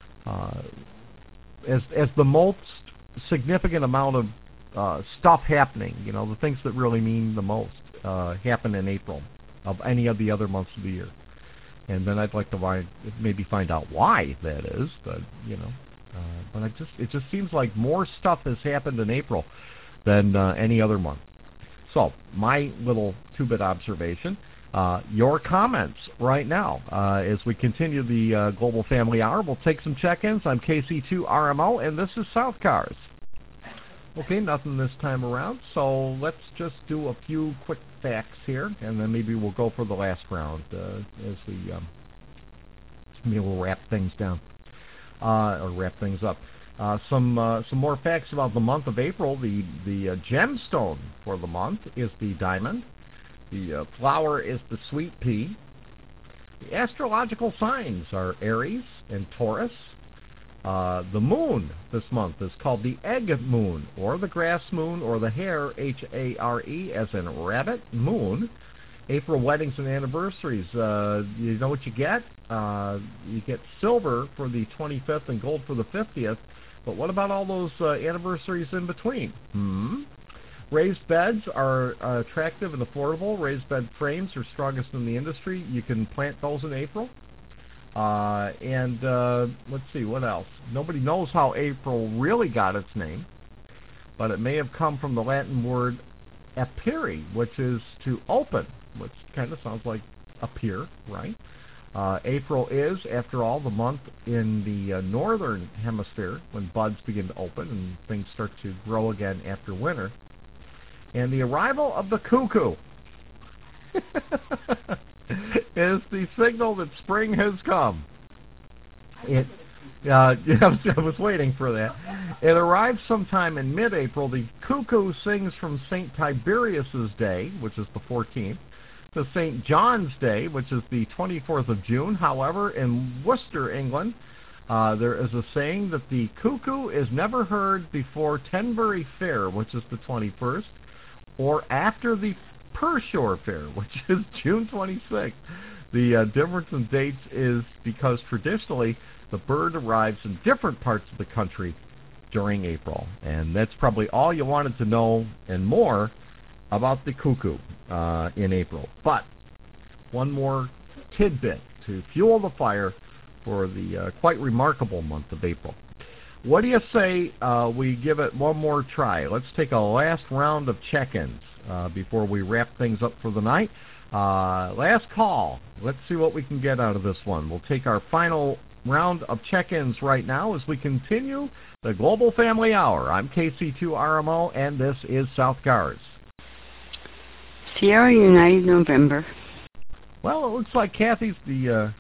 as the most significant amount of stuff happening. The things that really mean the most happen in April of any of the other months of the year. And then I'd like to maybe find out why that is. But but it just seems like more stuff has happened in April than any other month. So, my little 2-bit observation, your comments right now as we continue the Global Family Hour. We'll take some check-ins. I'm KC2RMO, and this is South Cars. Okay, nothing this time around, so let's just do a few quick facts here, and then maybe we'll go for the last round as maybe we'll wrap things down, or wrap things up. Some more facts about the month of April. The gemstone for the month is the diamond. The flower is the sweet pea. The astrological signs are Aries and Taurus. The moon this month is called the egg moon, or the grass moon, or the hare, H-A-R-E, as in rabbit, moon. April weddings and anniversaries. You know what you get? You get silver for the 25th and gold for the 50th. But what about all those anniversaries in between? Raised beds are attractive and affordable. Raised bed frames are strongest in the industry. You can plant those in April. Let's see, what else? Nobody knows how April really got its name, but it may have come from the Latin word apere, which is to open, which kind of sounds like appear, right? April is, after all, the month in the northern hemisphere when buds begin to open and things start to grow again after winter. And the arrival of the cuckoo is the signal that spring has come. I was waiting for that. It arrives sometime in mid-April. The cuckoo sings from St. Tiberius's Day, which is the 14th, to St. John's Day, which is the 24th of June. However, in Worcester, England, there is a saying that the cuckoo is never heard before Tenbury Fair, which is the 21st, or after the Pershore Fair, which is June 26th. The difference in dates is because traditionally the bird arrives in different parts of the country during April. And that's probably all you wanted to know and more about the cuckoo in April. But one more tidbit to fuel the fire for the quite remarkable month of April. What do you say we give it one more try? Let's take a last round of check-ins before we wrap things up for the night. Last call. Let's see what we can get out of this one. We'll take our final round of check-ins right now as we continue the Global Family Hour. I'm KC2RMO, and this is South Cars. Sierra United November. Well, it looks like Kathy's the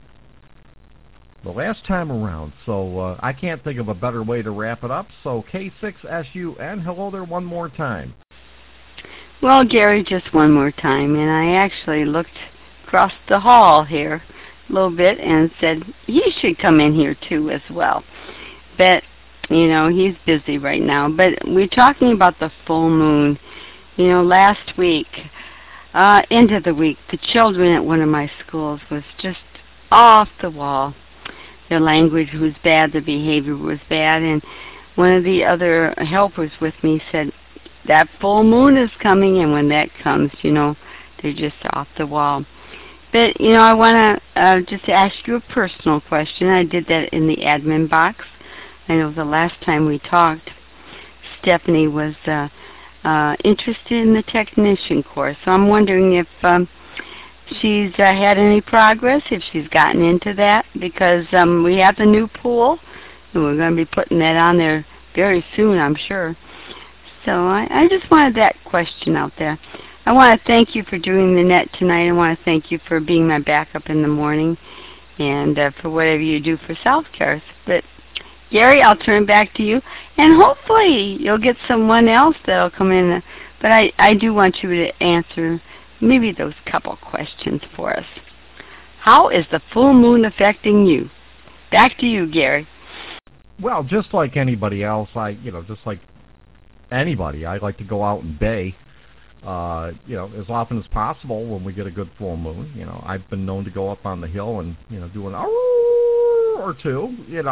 last time around, so I can't think of a better way to wrap it up. So K6SUN, hello there one more time. Well, Gary, just one more time, and I actually looked across the hall here a little bit and said he should come in here too as well. But, he's busy right now. But we're talking about the full moon. Last week, end of the week, the children at one of my schools was just off the wall. Their language was bad, their behavior was bad, and one of the other helpers with me said, that full moon is coming, and when that comes, they're just off the wall. But, I want to just ask you a personal question. I did that in the admin box. I know the last time we talked, Stephanie was interested in the technician course. So I'm wondering if she's had any progress, if she's gotten into that, because we have the new pool, and we're going to be putting that on there very soon, I'm sure. So I just wanted that question out there. I want to thank you for doing the net tonight. I want to thank you for being my backup in the morning and for whatever you do for South Cars. But Gary, I'll turn back to you, and hopefully you'll get someone else that'll come in. But I do want you to answer maybe those couple questions for us. How is the full moon affecting you? Back to you, Gary. Well, just like anybody else, just like anybody, I like to go out and bay, as often as possible when we get a good full moon. I've been known to go up on the hill and, do an hour or two,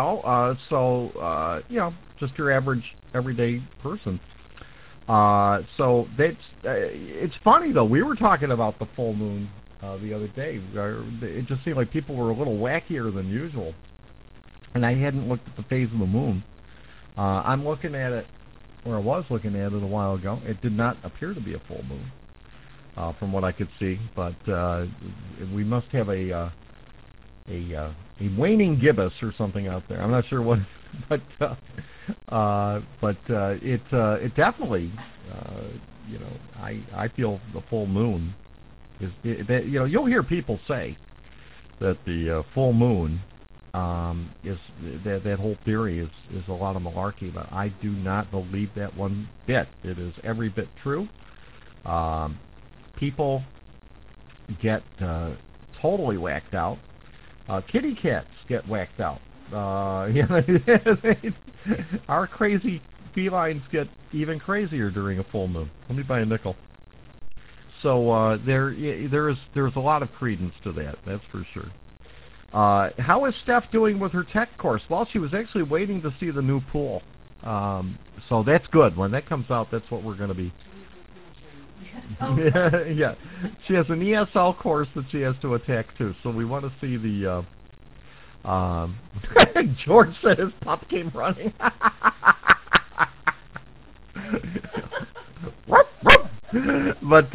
just your average everyday person. So that's, it's funny though, we were talking about the full moon the other day. It just seemed like people were a little wackier than usual. And I hadn't looked at the phase of the moon. I'm looking at it, or I was looking at it a while ago. It did not appear to be a full moon, from what I could see. But we must have a waning gibbous or something out there. I'm not sure what, but it definitely, I feel the full moon is that, you'll hear people say that the full moon is that whole theory is a lot of malarkey, but I do not believe that one bit. It is every bit true. People get totally whacked out. Kitty cats get whacked out. Our crazy felines get even crazier during a full moon. Let me buy a nickel. So there's a lot of credence to that. That's for sure. How is Steph doing with her tech course? Well, she was actually waiting to see the new pool. So that's good. When that comes out, that's what we're going to be. Yeah. She has an ESL course that she has to attack too. So we want to see the. George said his pup came running. But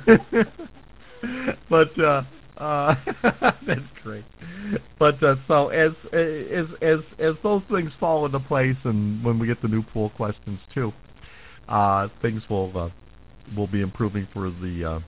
that's great. But so as those things fall into place, and when we get the new pool questions too, things will be improving for the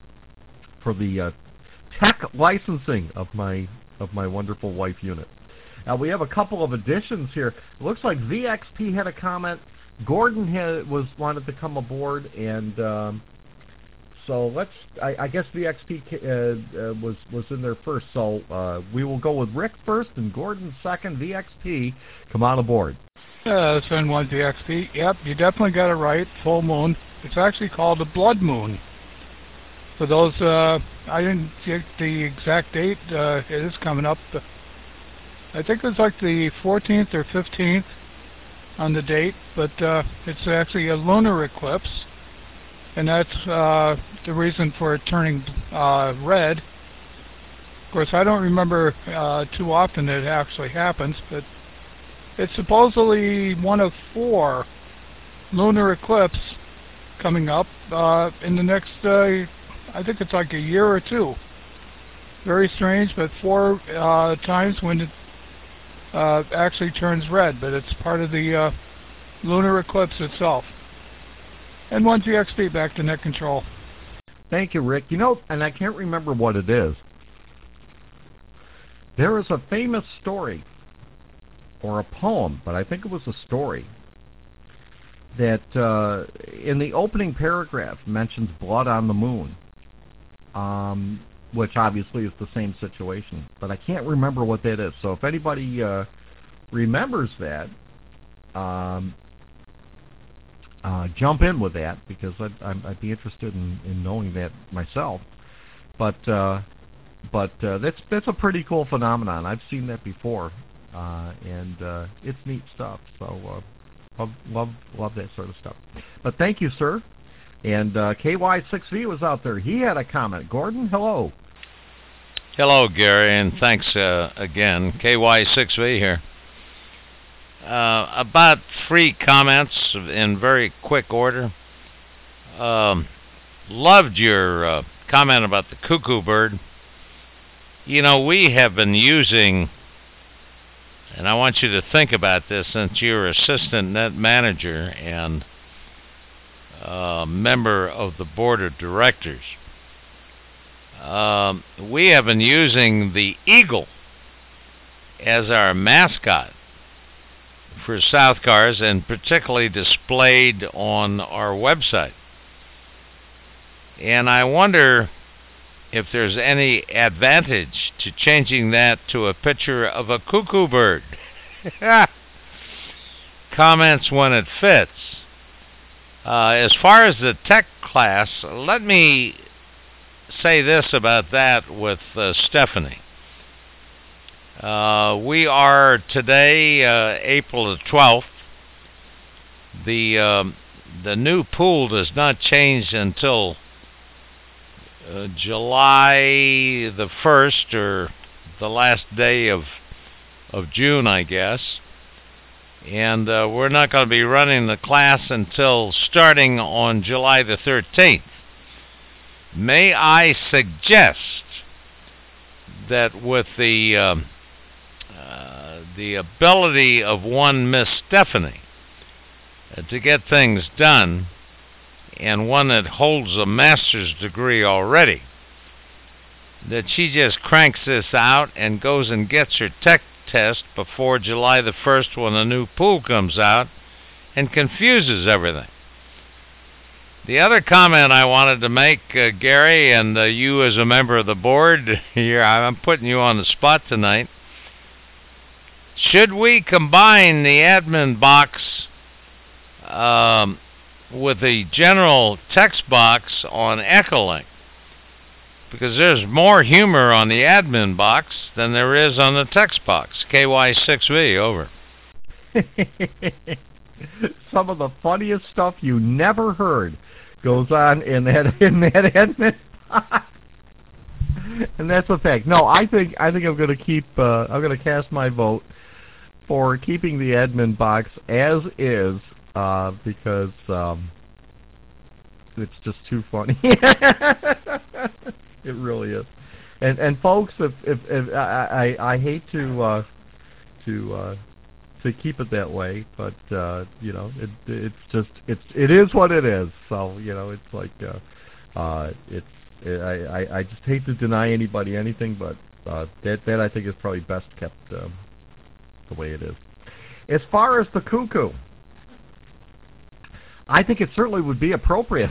tech licensing of my wonderful wife unit. Now we have a couple of additions here. It looks like VXP had a comment. Gordon wanted to come aboard, and so I guess VXP was in there first. So we will go with Rick first and Gordon second. VXP, come on aboard. Yeah, that's N1 VXP. Yep, you definitely got it right. Full moon. It's actually called a blood moon. For those, I didn't get the exact date. It is coming up. I think it's like the 14th or 15th on the date, but it's actually a lunar eclipse, and that's the reason for it turning red. Of course, I don't remember too often it actually happens, but it's supposedly one of 4 lunar eclipses coming up in the next, I think it's like a year or 2. Very strange, but 4 times when it actually turns red, but it's part of the lunar eclipse itself. And N1 VXP, back to net control. Thank you, Rick. And I can't remember what it is. There is a famous story, or a poem, but I think it was a story, that in the opening paragraph mentions blood on the moon, which obviously is the same situation, but I can't remember what that is. So if anybody remembers that, jump in with that, because I'd be interested in knowing that myself. But that's a pretty cool phenomenon. I've seen that before, and it's neat stuff. So love that sort of stuff. But thank you, sir. And KY6V was out there. He had a comment. Gordon, hello. Hello, Gary, and thanks again. KY6V here. About 3 comments in very quick order. Loved your comment about the cuckoo bird. We have been using, and I want you to think about this since you're assistant net manager, and member of the board of directors. We have been using the eagle as our mascot for South Cars, and particularly displayed on our website. And I wonder if there's any advantage to changing that to a picture of a cuckoo bird. Comments when it fits. As far as the tech class, let me say this about that with Stephanie. We are today, April the 12th. The new pool does not change until July the 1st, or the last day of June, I guess. And we're not going to be running the class until starting on July the 13th. May I suggest that with the ability of one Miss Stephanie to get things done, and one that holds a master's degree already, that she just cranks this out and goes and gets her tech test before July the 1st when the new pool comes out, and confuses everything. The other comment I wanted to make, Gary, and you as a member of the board here, I'm putting you on the spot tonight. Should we combine the admin box with the general text box on Echolink? Because there's more humor on the admin box than there is on the text box. KY6V, over. Some of the funniest stuff you never heard goes on in that admin box. And that's a fact. No, I think I'm going to keep. I'm going to cast my vote for keeping the admin box as is, because it's just too funny. It really is. And folks, if I hate to keep it that way, but you know, it is what it is. So you know, it's like I just hate to deny anybody anything, but that I think is probably best kept the way it is. As far as the cuckoo, I think it certainly would be appropriate.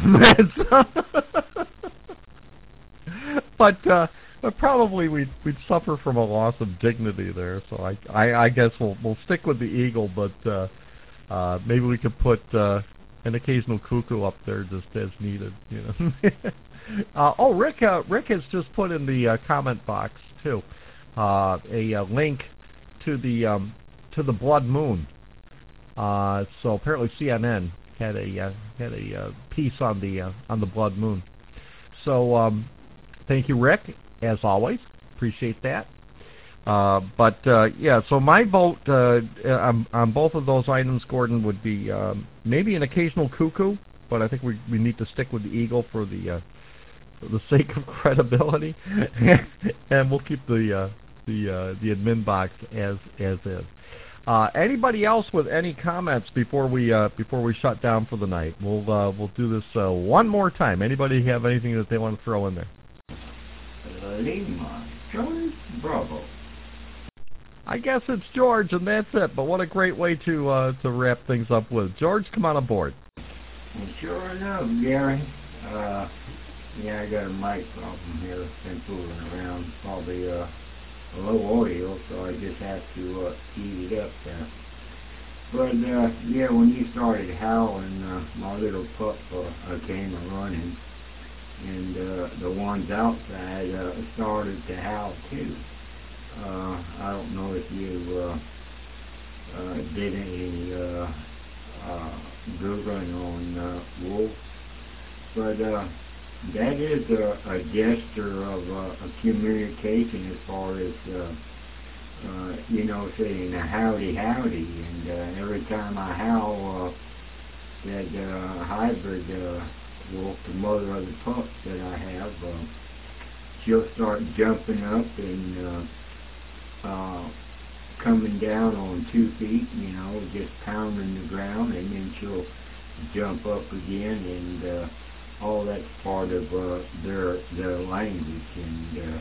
But probably we'd suffer from a loss of dignity there. So I guess we'll stick with the eagle, but maybe we could put an occasional cuckoo up there just as needed. You know. Oh, Rick has just put in the comment box too a link to the blood moon. So apparently CNN had a piece on the blood moon. So thank you, Rick, as always. Appreciate that. But yeah, so my vote on both of those items, Gordon, would be maybe an occasional cuckoo, but I think we need to stick with the eagle for the sake of credibility, and we'll keep the admin box as is. Anybody else with any comments before we shut down for the night? We'll do this one more time. Anybody have anything that they want to throw in there? Lima, George, Bravo. I guess it's George, and that's it. But what a great way to wrap things up with. George, come on aboard. Well, sure enough, Gary. Yeah, I got a mic problem here. Been fooling around. Probably a low audio, so I just have to eat it up there. But yeah, when you started howling, my little pup came a-running, and the ones outside started to howl too. I don't know if you did any Googling on wolves, but that is a gesture of a communication as far as you know, saying howdy howdy, and every time I howl, that hybrid wolf, the mother of the pups that I have, she'll start jumping up and coming down on 2 feet, you know, just pounding the ground, and then she'll jump up again, and all that's part of their language. And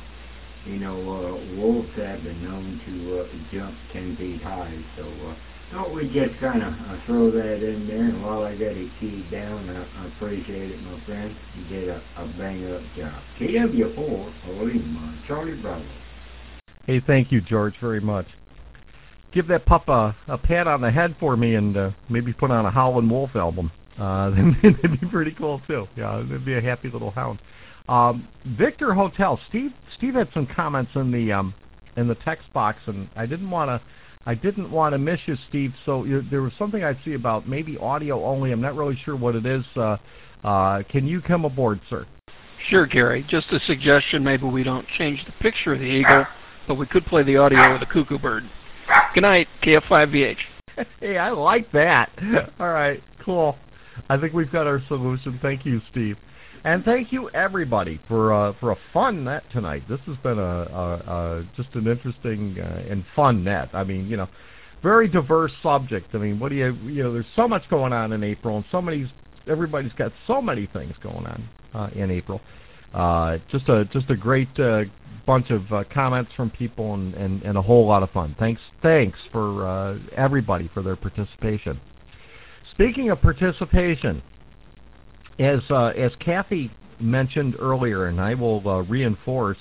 wolves have been known to jump 10 feet high. So thought we'd just kind of throw that in there. And while I got it keyed down, I appreciate it, my friend. You did a bang-up job. KW4, Lima, Charlie Bravo. Hey, thank you, George, very much. Give that pup a pat on the head for me, and maybe put on a Howlin' Wolf album. That'd be pretty cool too. Yeah, it'd be a happy little hound. Victor Hotel. Steve had some comments in the text box, and I didn't want to miss you, Steve. So there was something I see about maybe audio only. I'm not really sure what it is. Can you come aboard, sir? Sure, Gary. Just a suggestion. Maybe we don't change the picture of the eagle, but we could play the audio of the cuckoo bird. Good night, KF5VH. Hey, I like that. All right, cool. I think we've got our solution. Thank you, Steve. And thank you, everybody, for a fun net tonight. This has been just an interesting and fun net. I mean, very diverse subject. I mean, there's so much going on in April, and everybody's got so many things going on in April. Just a great bunch of comments from people and a whole lot of fun. Thanks for everybody for their participation. Speaking of participation, as Kathy mentioned earlier, and I will reinforce,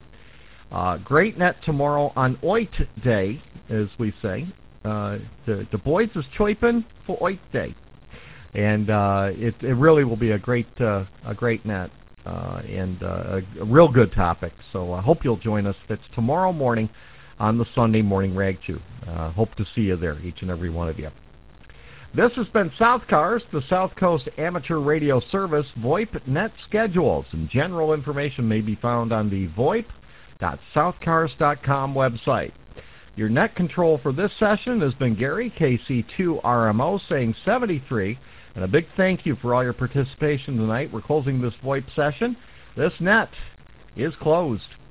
great net tomorrow on Oit Day, as we say. The boys is choipin' for Oit Day, and it really will be a great net. And a real good topic. So I hope you'll join us. It's tomorrow morning on the Sunday Morning Rag Chew. Hope to see you there, each and every one of you. This has been South Cars, the South Coast Amateur Radio Service, VoIP net schedules, and general information may be found on the VoIP.southcars.com website. Your net control for this session has been Gary, KC2RMO, saying 73. And a big thank you for all your participation tonight. We're closing this VoIP session. This net is closed.